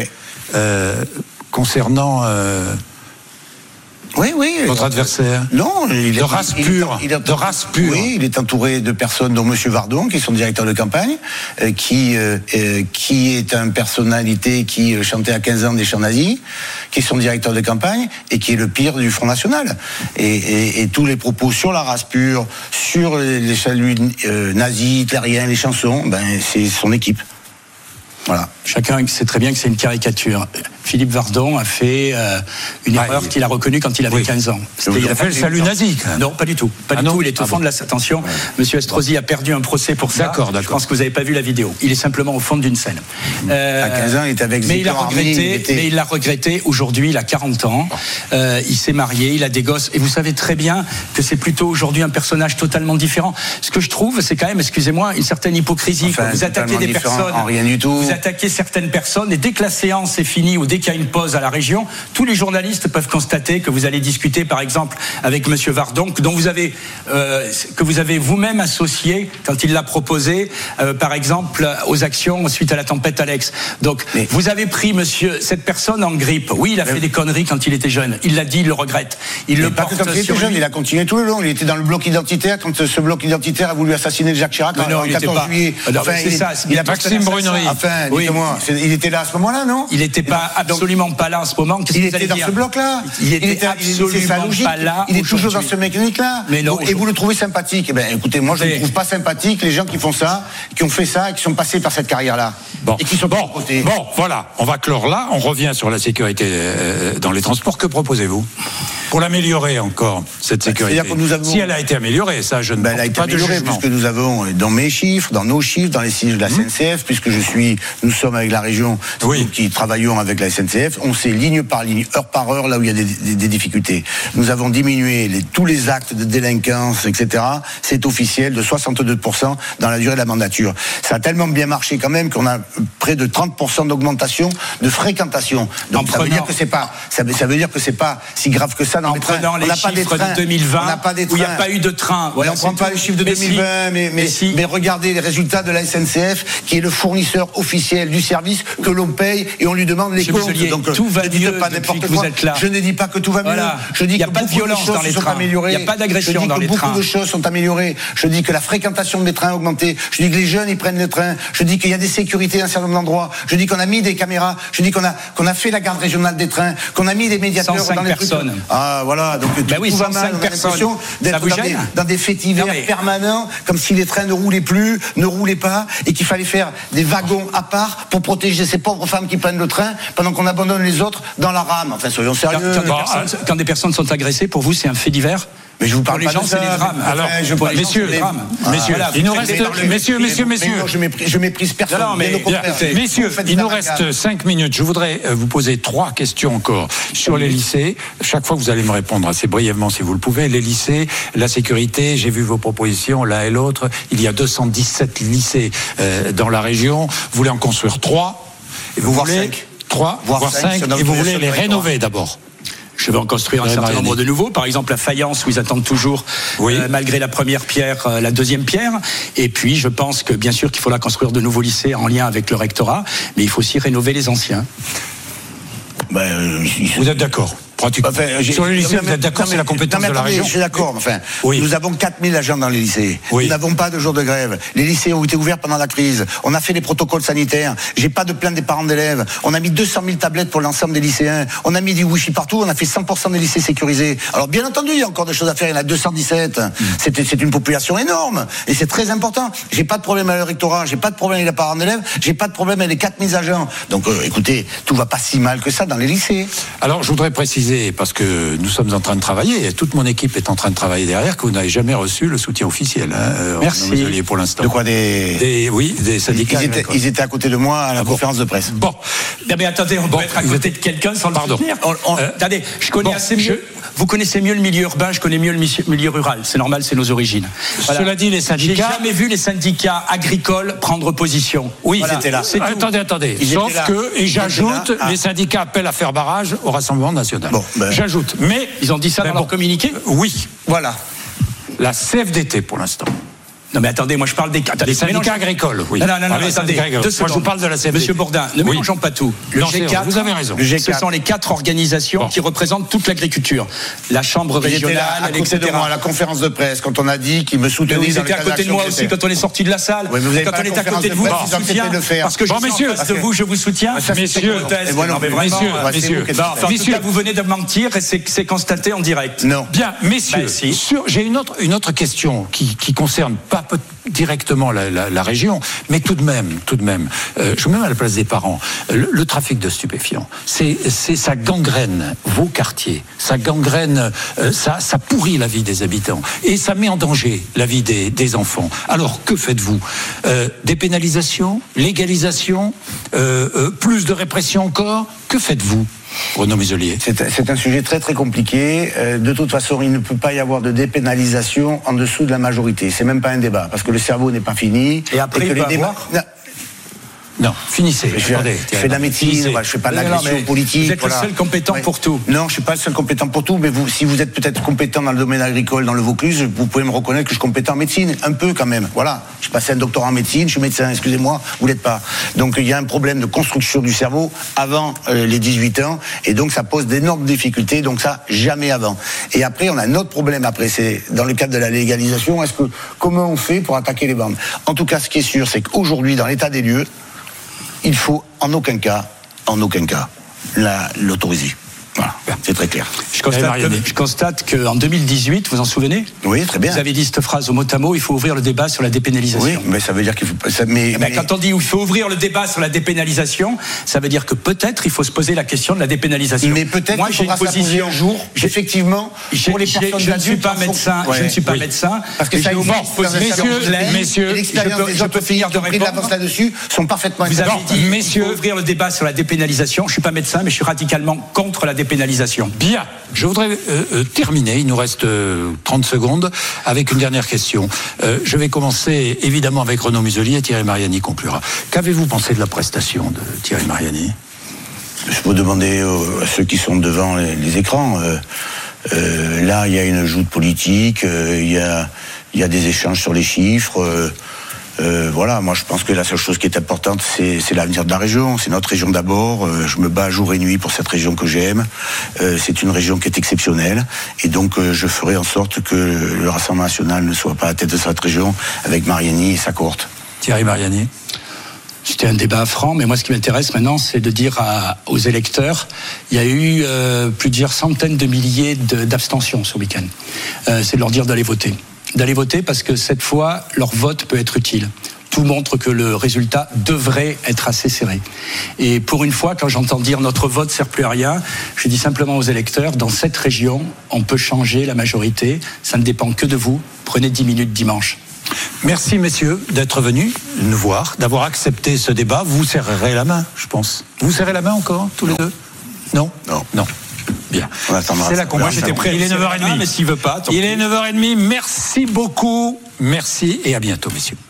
Concernant votre adversaire. Non, de race pure. De race pure. Oui, il est entouré de personnes, dont M. Vardon, qui est son directeur de campagne, qui est une personnalité qui chantait à 15 ans des chants nazis, qui est son directeur de campagne et qui est le pire du Front National. Et tous les propos sur la race pure, sur les saluts nazis, hitlériens, les chansons, c'est son équipe. Voilà. Chacun sait très bien que c'est une caricature. Philippe Vardon a fait une erreur qu'il a reconnue quand il avait 15 ans. Il a fait le salut nazi. Non, pas du tout. Pas du tout. Il est au fond de la... Attention, Monsieur Estrosi a perdu un procès pour ça. D'accord. Je pense que vous n'avez pas vu la vidéo. Il est simplement au fond d'une scène. À 15 ans, il était avec mais il a regretté. Aujourd'hui, il a 40 ans. Il s'est marié, il a des gosses. Et vous savez très bien que c'est plutôt aujourd'hui un personnage totalement différent. Ce que je trouve, c'est quand même, excusez-moi, une certaine hypocrisie. Quand vous attaquez des personnes, rien du tout. Vous attaquez certaines personnes, et dès que la séance est finie ou dès qu'il y a une pause à la région, tous les journalistes peuvent constater que vous allez discuter, par exemple, avec Monsieur Vardon, que vous avez vous-même associé quand il l'a proposé, par exemple, aux actions suite à la tempête Alex. Donc, vous avez pris cette personne en grippe. Oui, il a fait des conneries quand il était jeune. Il l'a dit, il le regrette. Il le porte quand il était jeune, il a continué tout le long. Il était dans le bloc identitaire quand ce bloc identitaire a voulu assassiner Jacques Chirac en 14 juillet. Il a Maxime Brunerie. Enfin, dites-moi, il était là à ce moment-là, non? Il n'était pas absolument pas là en ce moment. Il était dans ce bloc-là. Il était absolument pas là. Il est toujours dans ce mécanique-là. Et vous le trouvez sympathique? Eh bien, écoutez, moi, je ne trouve pas sympathique les gens qui font ça, qui ont fait ça et qui sont passés par cette carrière-là. Et qui sont bon, voilà, on va clore là. On revient sur la sécurité dans les transports. Que proposez-vous pour l'améliorer encore, cette sécurité? Si elle a été améliorée, ça, je ne porte pas de jugement. Puisque nous avons, dans mes chiffres, dans nos chiffres, dans les chiffres de la SNCF, puisque nous sommes avec la région, nous qui travaillons avec la SNCF, on sait ligne par ligne, heure par heure, là où il y a des difficultés. Nous avons diminué tous les actes de délinquance, etc. C'est officiel, de 62% dans la durée de la mandature. Ça a tellement bien marché quand même qu'on a près de 30% d'augmentation de fréquentation. Donc ça veut dire que c'est pas si grave que ça dans les trains. On n'a pas des trains de 2020 où il n'y a pas eu de train. Voilà, on ne prend pas les chiffres de 2020, mais regardez les résultats de la SNCF, qui est le fournisseur officiel du service que l'on paye et on lui demande les comptes. Donc tout va mieux pas n'importe quoi. Je ne dis pas que tout va mieux. Je dis que beaucoup de choses sont améliorées. Il n'y a pas d'agression dans les trains. Beaucoup de choses sont améliorées. Je dis que la fréquentation des trains a augmenté. Je dis que les jeunes ils prennent le train. Je dis qu'il y a des sécurités à un certain nombre d'endroits. Je dis qu'on a mis des caméras. Je dis qu'on a fait la garde régionale des trains, qu'on a mis des médiateurs dans les personnes. Ah voilà, donc tout va mal. On a l'impression d'être dans des faits divers permanents, comme si les trains ne roulaient pas, et qu'il fallait faire des wagons à part pour protéger ces pauvres femmes qui prennent le train pendant qu'on abandonne les autres dans la rame. Enfin, soyons sérieux. Quand des personnes sont agressées, pour vous, c'est un fait divers? Mais je vous parle pour les gens, c'est les drames. Alors, messieurs, il nous reste, messieurs, je méprise personne. Non, mais messieurs, il nous reste 5 minutes. Je voudrais vous poser 3 questions encore sur les lycées. Chaque fois, vous allez me répondre assez brièvement, si vous le pouvez. Les lycées, la sécurité. J'ai vu vos propositions l'un et l'autre. Il y a 217 lycées dans la région. Vous voulez en construire 3. Et vous voulez 3, voire 5. Et vous voulez les rénover d'abord. Je vais en construire un certain nombre de nouveaux. Par exemple, la faïence, où ils attendent toujours, malgré la première pierre, la deuxième pierre. Et puis, je pense que, bien sûr, qu'il faudra construire de nouveaux lycées en lien avec le rectorat. Mais il faut aussi rénover les anciens. Vous êtes d'accord? Sur les lycées, vous êtes d'accord, c'est la compétence de la région? Je suis d'accord, nous avons 4000 agents dans les lycées. Nous n'avons pas de jours de grève. Les lycées ont été ouverts pendant la crise. On a fait les protocoles sanitaires. J'ai pas de plainte des parents d'élèves. On a mis 200 000 tablettes pour l'ensemble des lycéens. On a mis du Wi-Fi partout. On a fait 100% des lycées sécurisés. Alors, bien entendu, il y a encore des choses à faire. Il y en a 217. C'est une population énorme. Et c'est très important. J'ai pas de problème avec le rectorat. J'ai pas de problème avec les parents d'élèves. J'ai pas de problème avec les 4000 agents. Donc, écoutez, tout va pas si mal que ça dans les lycées. Alors, je voudrais préciser, parce que nous sommes en train de travailler, et toute mon équipe est en train de travailler derrière, que vous n'avez jamais reçu le soutien officiel. Merci. Pour l'instant. De quoi des syndicats. Ils étaient à côté de moi à la conférence de presse. Bon. Mais attendez, on peut être à côté de quelqu'un sans le soutenir. Attendez, je connais assez mieux. Vous connaissez mieux le milieu urbain, je connais mieux le milieu rural. C'est normal, c'est nos origines. Voilà. Cela dit, les syndicats... J'ai jamais vu les syndicats agricoles prendre position. Oui, ils étaient là. Attendez. Sauf que, et j'ajoute, les syndicats appellent à faire barrage au Rassemblement national. J'ajoute. Mais ils ont dit ça dans leur communiqué? Oui. Voilà. La CFDT pour l'instant. Non mais attendez, moi je parle des syndicats agricoles. Oui. Non, attendez. Moi je vous parle de la CFDT. Monsieur Bourdin, ne mélangeons pas tout. Le G4, vous avez raison. Ce sont les 4 organisations qui représentent toute l'agriculture. La Chambre régionale, etc. À la conférence de presse, quand on a dit qu'ils me soutenaient. Vous étiez à côté de moi aussi quand on est sorti de la salle. Quand on est à côté de vous, je vous soutiens. Parce que je suis en face de vous, je vous soutiens. Messieurs, en tout cas, vous venez de mentir et c'est constaté en direct. Non. Bien, messieurs, j'ai une autre question qui concerne pas directement la région, mais tout de même, je me mets à la place des parents. Le trafic de stupéfiants, ça gangrène vos quartiers, ça gangrène, ça pourrit la vie des habitants et ça met en danger la vie des enfants. Alors que faites-vous? Dépénalisation, légalisation, plus de répression encore? Que faites-vous, Renaud Muselier? C'est un sujet très très compliqué. De toute façon, il ne peut pas y avoir de dépénalisation en dessous de la majorité. C'est même pas un débat, parce que le cerveau n'est pas fini. Et après, il va avoir... Non, finissez. Je fais de la médecine, je fais pas de l'agression politique. Vous êtes le seul compétent pour tout. Non, je suis pas le seul compétent pour tout, mais si vous êtes peut-être compétent dans le domaine agricole, dans le Vaucluse, vous pouvez me reconnaître que je suis compétent en médecine, un peu quand même. Voilà, j'ai passé un doctorat en médecine, je suis médecin, excusez-moi, vous l'êtes pas. Donc il y a un problème de construction du cerveau avant les 18 ans, et donc ça pose d'énormes difficultés, donc ça, jamais avant. Et après, on a un autre problème après, c'est dans le cadre de la légalisation, comment on fait pour attaquer les bandes? En tout cas, ce qui est sûr, c'est qu'aujourd'hui, dans l'état des lieux, il faut en aucun cas l'autoriser. Voilà, c'est très clair. Je constate qu'en 2018, vous en souvenez? Oui, très bien. Vous avez dit cette phrase au mot à mot, il faut ouvrir le débat sur la dépénalisation. Oui, mais ça veut dire qu'il faut... Quand on dit il faut ouvrir le débat sur la dépénalisation, ça veut dire que peut-être il faut se poser la question de la dépénalisation. Mais peut-être moi, j'ai une position... un jour, effectivement, pour les personnes je ne suis pas médecin, je ne suis pas médecin. Parce que ça messieurs, je peux finir de répondre là-dessus, sont parfaitement... Vous avez dit, messieurs, il faut ouvrir le débat sur la dépénalisation. Je ne suis pas médecin, mais je suis radicalement contre la dépénalisation. Bien, je voudrais terminer, il nous reste 30 secondes, avec une dernière question. Je vais commencer évidemment avec Renaud Muselier et Thierry Mariani conclura. Qu'avez-vous pensé de la prestation de Thierry Mariani? Je peux demander à ceux qui sont devant les écrans. Là, il y a une joute politique, il y a des échanges sur les chiffres. Voilà, moi je pense que la seule chose qui est importante, c'est l'avenir de la région, c'est notre région d'abord. Je me bats jour et nuit pour cette région que j'aime. C'est une région qui est exceptionnelle, et donc je ferai en sorte que le Rassemblement national ne soit pas à la tête de cette région avec Mariani et sa cohorte. Thierry Mariani. C'était un débat franc, mais moi ce qui m'intéresse maintenant, c'est de dire aux électeurs, il y a eu plusieurs centaines de milliers d'abstentions ce week-end. C'est de leur dire d'aller voter. D'aller voter parce que cette fois, leur vote peut être utile. Tout montre que le résultat devrait être assez serré. Et pour une fois, quand j'entends dire notre vote ne sert plus à rien, je dis simplement aux électeurs, dans cette région, on peut changer la majorité, ça ne dépend que de vous. Prenez 10 minutes dimanche. Merci messieurs d'être venus nous voir, d'avoir accepté ce débat. Vous serrerez la main, je pense. Vous serrez la main encore, tous les deux? Non. Bien. C'est la Moi j'étais prêt. Il est 9h30. Mais s'il veut pas. Il est 9h30. Merci beaucoup. Merci et à bientôt, messieurs.